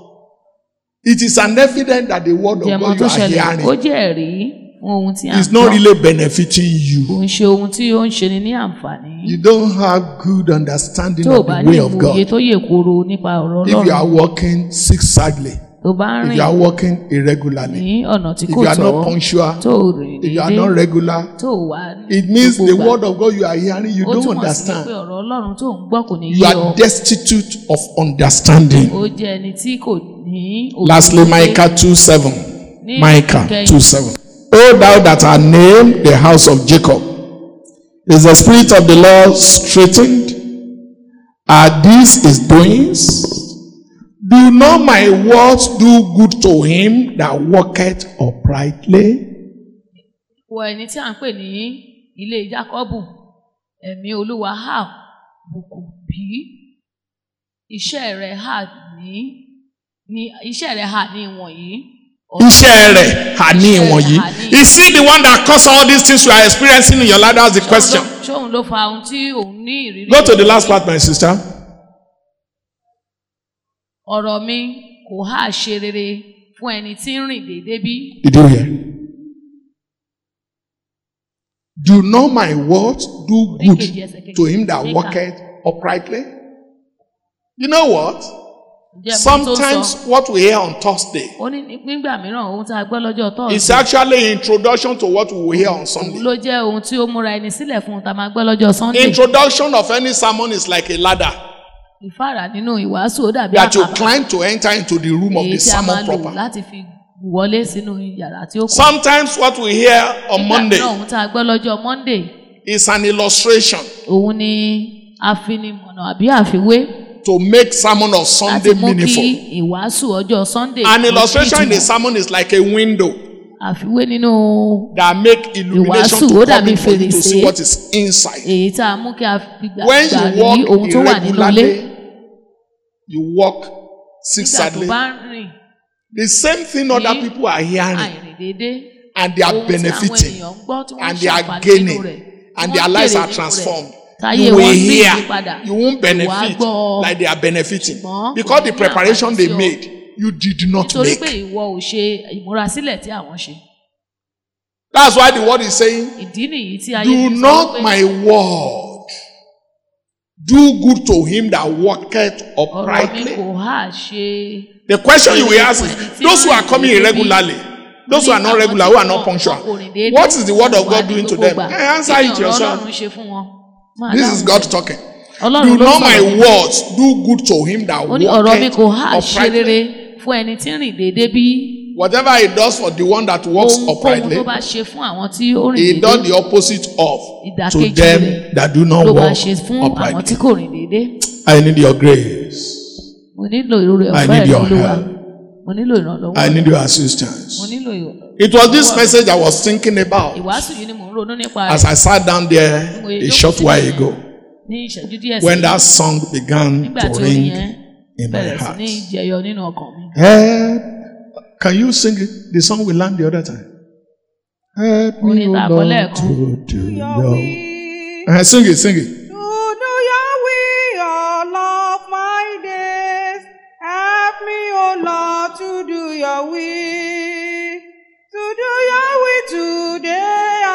Speaker 1: It is an evidence that the word of
Speaker 3: Jẹ̀mọ́
Speaker 1: God
Speaker 3: tó
Speaker 1: you are
Speaker 3: ṣẹlẹ̀, ó
Speaker 1: hearing
Speaker 3: jẹ́ ẹ̀rí fún ohun tí à ń
Speaker 1: is not
Speaker 3: gbọ́.
Speaker 1: really benefiting
Speaker 3: Kò
Speaker 1: you.
Speaker 3: ń ṣe ohun tí ó ń ṣe ni ní àǹfààní.
Speaker 1: You don't have good understanding
Speaker 3: Tó o
Speaker 1: of
Speaker 3: bá
Speaker 1: the
Speaker 3: ní
Speaker 1: way of
Speaker 3: ìmòye
Speaker 1: God.
Speaker 3: tó yè koro nípa ọ̀rọ̀
Speaker 1: If you are
Speaker 3: Ọlọ́run,
Speaker 1: walking zigzagly,
Speaker 3: tó bá ń
Speaker 1: if you are
Speaker 3: rìn
Speaker 1: walking irregularly,
Speaker 3: ní ọ̀nà tí
Speaker 1: if
Speaker 3: kò
Speaker 1: you are not
Speaker 3: tọ́,
Speaker 1: punctual,
Speaker 3: tó o rìn
Speaker 1: if you are
Speaker 3: déédéé,
Speaker 1: not regular,
Speaker 3: tó o wà ní
Speaker 1: it means
Speaker 3: gbogbo
Speaker 1: the
Speaker 3: ìgbà.
Speaker 1: word of God you are hearing you
Speaker 3: Ó
Speaker 1: don't
Speaker 3: túmọ̀ sí pé
Speaker 1: understand.
Speaker 3: ọ̀rọ̀ Ọlọ́run tó ń gbọ́ kò ní
Speaker 1: You
Speaker 3: yé
Speaker 1: are
Speaker 3: ọ.
Speaker 1: destitute of understanding.
Speaker 3: Ó jẹ́ ẹni tí kò ní òye
Speaker 1: Lastly,
Speaker 3: pé
Speaker 1: Micah two seven.
Speaker 3: ní
Speaker 1: Micah
Speaker 3: ìkẹyìn.
Speaker 1: two seven. O thou that art named the house of Jacob, is the spirit of the Lord straightened? Are these his doings? Do not my words do good to him that walketh uprightly?
Speaker 3: Wọ ẹni tí à ń pè ní ilé Jákọ́bù, ẹ̀mí Olúwa hà bùkún bí iṣẹ́ rẹ̀ hà ní ní iṣẹ́ rẹ̀ hà ní ìwọ̀nyí.
Speaker 1: Iṣẹ́ rẹ̀ hà ní ìwọ̀nyí. Is he the one that caused all these things we are experiencing in your life? That's the question.
Speaker 3: Ṣóun ló fa ohun tí òun ní ìrírí.
Speaker 1: Go to the last part, my sister.
Speaker 3: Ọ̀rọ̀ mi kò hà ṣe rere fún ẹni tí ń rìn déédéé bí.
Speaker 1: Did you hear? Do not my words do good to him that walketh uprightly? You know what?
Speaker 3: Ǹjẹ́ mo tó sọ?
Speaker 1: Sometimes what we hear on Thursday
Speaker 3: Ó ní nígbà mìíràn ohun tí a gbọ́ lọ́jọ́ tọ́ọ̀sì.
Speaker 1: is actually introduction to what we will hear on Sunday.
Speaker 3: ló jẹ́ ohun tí ó múra ẹni sílẹ̀ fún ohun tá a máa gbọ́ lọ́jọ́ Sunday.
Speaker 1: Introduction of any sermon is like a ladder
Speaker 3: Ìfáàrà nínú ìwàásù ó dàbí
Speaker 1: that you
Speaker 3: àkàbà.
Speaker 1: climb to enter into the room of
Speaker 3: Èyí
Speaker 1: the
Speaker 3: tí a máa
Speaker 1: sermon
Speaker 3: lò
Speaker 1: proper.
Speaker 3: láti fi wọlé sínú yàrá tí ó kù.
Speaker 1: Sometimes what we hear on
Speaker 3: Nígbà
Speaker 1: Monday
Speaker 3: mìíràn ohun tá a gbọ́ lọ́jọ́ Monday,
Speaker 1: is an illustration
Speaker 3: òun ni afinimọ̀nà àbí àfiwé
Speaker 1: to make sermon of
Speaker 3: láti
Speaker 1: Sunday
Speaker 3: mú kí
Speaker 1: meaningful.
Speaker 3: ìwàásù ọjọ́ Sunday.
Speaker 1: An
Speaker 3: kó
Speaker 1: illustration in
Speaker 3: nítumọ̀.
Speaker 1: a sermon is like a window
Speaker 3: Àfiwé nínú
Speaker 1: that make illumination
Speaker 3: Ìwàásù,
Speaker 1: to
Speaker 3: ó
Speaker 1: come
Speaker 3: dàbí
Speaker 1: in for you to
Speaker 3: fèrèsé.
Speaker 1: see what is inside.
Speaker 3: èyí tá a mú kí a fi gbà
Speaker 1: When
Speaker 3: gbà
Speaker 1: you
Speaker 3: rí ohun
Speaker 1: walk
Speaker 3: tó wà nínú ilé.
Speaker 1: irregularly, you walk
Speaker 3: Nígbà tó
Speaker 1: zigzagly.
Speaker 3: bá ń rìn
Speaker 1: The same thing other
Speaker 3: ní
Speaker 1: people are hearing
Speaker 3: àìrìn déédéé.
Speaker 1: and they are
Speaker 3: Ohun tí àwọn
Speaker 1: benefiting
Speaker 3: ènìyàn ń gbọ́ tí wọ́n
Speaker 1: and
Speaker 3: ń
Speaker 1: they are
Speaker 3: ṣàǹfààní
Speaker 1: gaining
Speaker 3: nínú rẹ̀,
Speaker 1: and
Speaker 3: tí
Speaker 1: their
Speaker 3: wọ́n
Speaker 1: lives
Speaker 3: jèrè
Speaker 1: are
Speaker 3: nínú rẹ̀.
Speaker 1: transformed.
Speaker 3: Táyé
Speaker 1: You
Speaker 3: wọn
Speaker 1: will
Speaker 3: ní
Speaker 1: hear,
Speaker 3: ìyípadà.
Speaker 1: you won't
Speaker 3: Wàá
Speaker 1: benefit
Speaker 3: gbọ́.
Speaker 1: like they are benefiting
Speaker 3: Ṣùgbọ́n
Speaker 1: because
Speaker 3: kò
Speaker 1: the
Speaker 3: ní
Speaker 1: preparation
Speaker 3: àǹfààní
Speaker 1: they
Speaker 3: sí ọ.
Speaker 1: made, you did not
Speaker 3: Nítorí pé
Speaker 1: make.
Speaker 3: ìwọ ò ṣe ìmúrasílẹ̀ tí àwọn ṣe.
Speaker 1: That's why the word is saying,
Speaker 3: Ìdí nìyí tí ayé
Speaker 1: do
Speaker 3: fi sọ
Speaker 1: not
Speaker 3: pé
Speaker 1: my word do good to him that walketh
Speaker 3: ọ̀rọ̀ mi
Speaker 1: uprightly.
Speaker 3: kò hà ṣe.
Speaker 1: The question you will ask is, those who are coming irregularly, those who are not regular, who are not punctual, what is the word of God doing to them? Eh, answer it yourself. This is God talking. Do not my words do good to him that
Speaker 3: Ó ní ọ̀rọ̀ mi kò hà
Speaker 1: walketh
Speaker 3: ṣe rere
Speaker 1: uprightly?
Speaker 3: fún ẹni tí ń rìn déédéé bí.
Speaker 1: Whatever he does for the one that walks
Speaker 3: Ohunkóhun
Speaker 1: uprightly,
Speaker 3: tó bá ṣe fún àwọn tí ó rìn
Speaker 1: he does the
Speaker 3: déédéé
Speaker 1: opposite of to
Speaker 3: ìdàkejì
Speaker 1: them
Speaker 3: rẹ̀
Speaker 1: that do not
Speaker 3: ló máa
Speaker 1: walk
Speaker 3: ṣe fún àwọn tí
Speaker 1: uprightly.
Speaker 3: kò rìn déédéé.
Speaker 1: I need your grace.
Speaker 3: Mo nílò ìrore
Speaker 1: I
Speaker 3: ọ̀fẹ́
Speaker 1: need
Speaker 3: rẹ̀
Speaker 1: your
Speaker 3: Olúwa.
Speaker 1: help.
Speaker 3: Mo nílò ìrànlọ́wọ́
Speaker 1: I
Speaker 3: rẹ̀.
Speaker 1: need your
Speaker 3: Mo
Speaker 1: assistance.
Speaker 3: nílò ìrànlọ́wọ́.
Speaker 1: It was this message I was thinking about
Speaker 3: Ìwàásù yìí ni mò ń ronú nípa
Speaker 1: as
Speaker 3: rẹ̀
Speaker 1: I sat down there a short while ago
Speaker 3: ní ìṣẹ́jú díẹ̀
Speaker 1: when
Speaker 3: sẹ́yìn
Speaker 1: that song began
Speaker 3: nígbà
Speaker 1: to
Speaker 3: tí orin
Speaker 1: ring
Speaker 3: yẹn
Speaker 1: in my
Speaker 3: bẹ̀rẹ̀ sí
Speaker 1: heart.
Speaker 3: ní jẹyọ nínú ọkàn mi.
Speaker 1: Help. Can you sing it? The song we learned the other time. Help me,
Speaker 3: Orin tá a
Speaker 1: O
Speaker 3: kọ
Speaker 1: Lord,
Speaker 3: lẹ́ẹ̀kan.
Speaker 1: to do
Speaker 2: Your
Speaker 1: your
Speaker 2: will,
Speaker 1: uh, Sing it, sing it.
Speaker 2: to do your will all of my days. Help me, O Lord, to do your will. To do your will today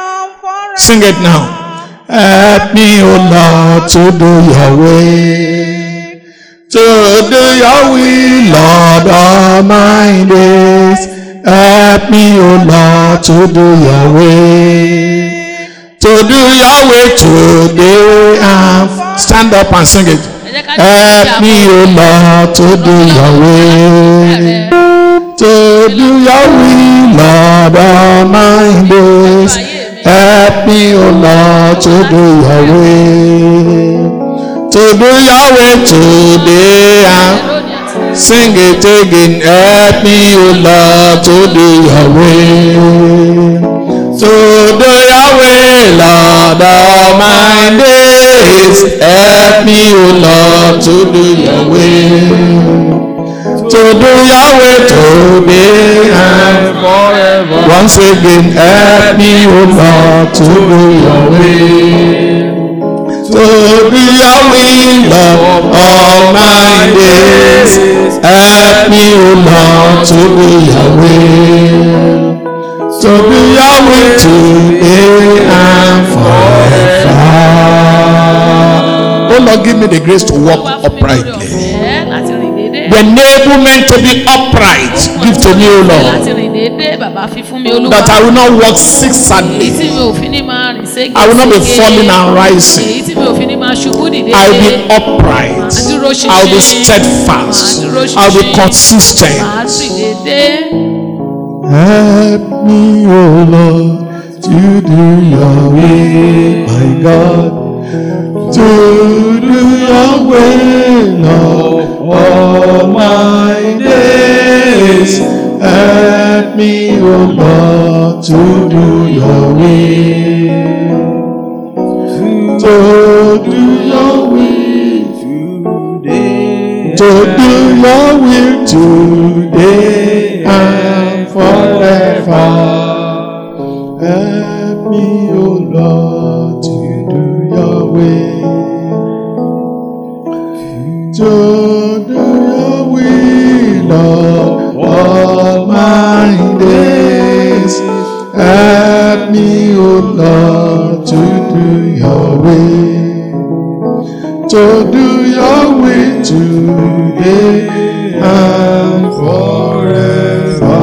Speaker 1: Sing it now. Help me, O Lord, to do your way. To do your will, Lord, all my days. Help me, O Lord, to do your way. To do your way today. And stand up and sing it. Help me, O Lord, to do your way. To do your will, Lord, all my days. Help me, O Lord, to do your way. To do your way today. And sing it again. Help me, O Lord, to do your way. To do your way, Lord, all my days. Help me, O Lord, to do your way. To do your way today and forever. Once again, help me, O Lord, to do your way. To do your will, Lord, all my days. Help me, O Lord, to do your way. To do your will today and forever. Oh Lord, give me the grace to walk uprightly. The enablement to be upright, give to me, O Lord. That I will not walk zigzagging. I will not be falling and rising. I will be upright. I will be steadfast. I will be consistent. Help me, O Lord, to do your will, my God. To do your will, Lord, all my days. Help me, O Lord, to do your will. To do your will today. To do your will today and forever. Help me, O Lord, to do your will. To do your will, Lord, all my days. Help me, O Lord, to do your will. To do your will today and forever.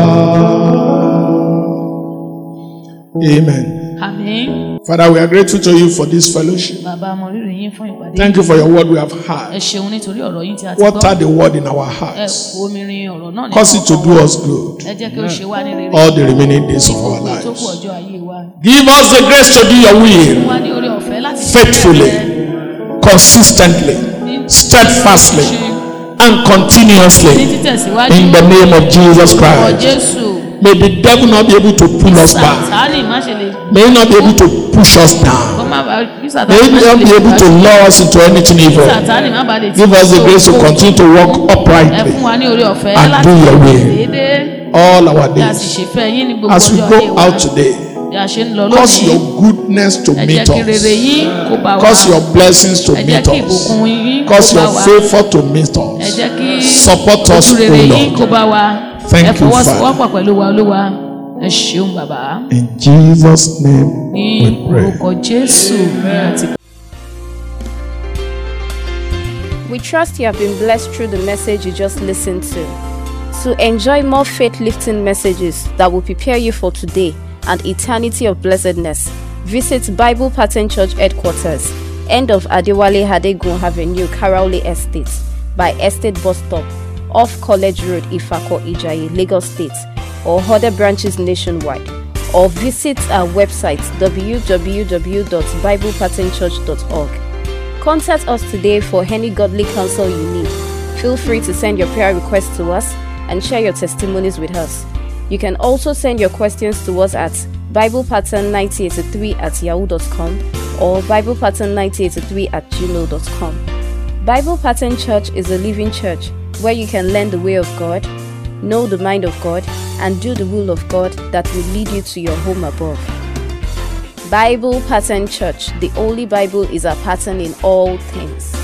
Speaker 1: Amen.
Speaker 3: Amen.
Speaker 1: Father, we are grateful to you for this fellowship. Thank you for your word we have heard. Water the word in our hearts. Cause it to do us good all the remaining days of our lives. Give us the grace to do your will faithfully, consistently, steadfastly, and continuously in the name of Jesus Christ. May the devil not be able to pull us back. May he not be able to push us down. May he not be able to lure us into anything evil. Give us the grace to continue to walk uprightly and do your will all our days. As we go out today, cause your goodness to meet us. Cause your blessings to meet us. Cause your favor to meet us. Support us, O Lord. Thank you, Father. In Jesus' name we pray.
Speaker 6: We trust you have been blessed through the message you just listened to. To enjoy more faith-lifting messages that will prepare you for today and eternity of blessedness, visit Bible Pattern Church Headquarters, end of Adewale Hadegun Avenue, Karaole Estate, by Estate Bus Stop, off College Road, Ifako, Ijayi, Lagos State, or other branches nationwide, or visit our website w w w dot bible pattern church dot org. Contact us today for any godly counsel you need. Feel free to send your prayer requests to us and share your testimonies with us. You can also send your questions to us at bible pattern ninety eighty-three at yahoo dot com or bible pattern ninety eighty-three at gmail dot com. Bible Pattern Church is a living church where you can learn the way of God, know the mind of God, and do the will of God that will lead you to your home above. Bible Pattern Church, the Holy Bible is a pattern in all things.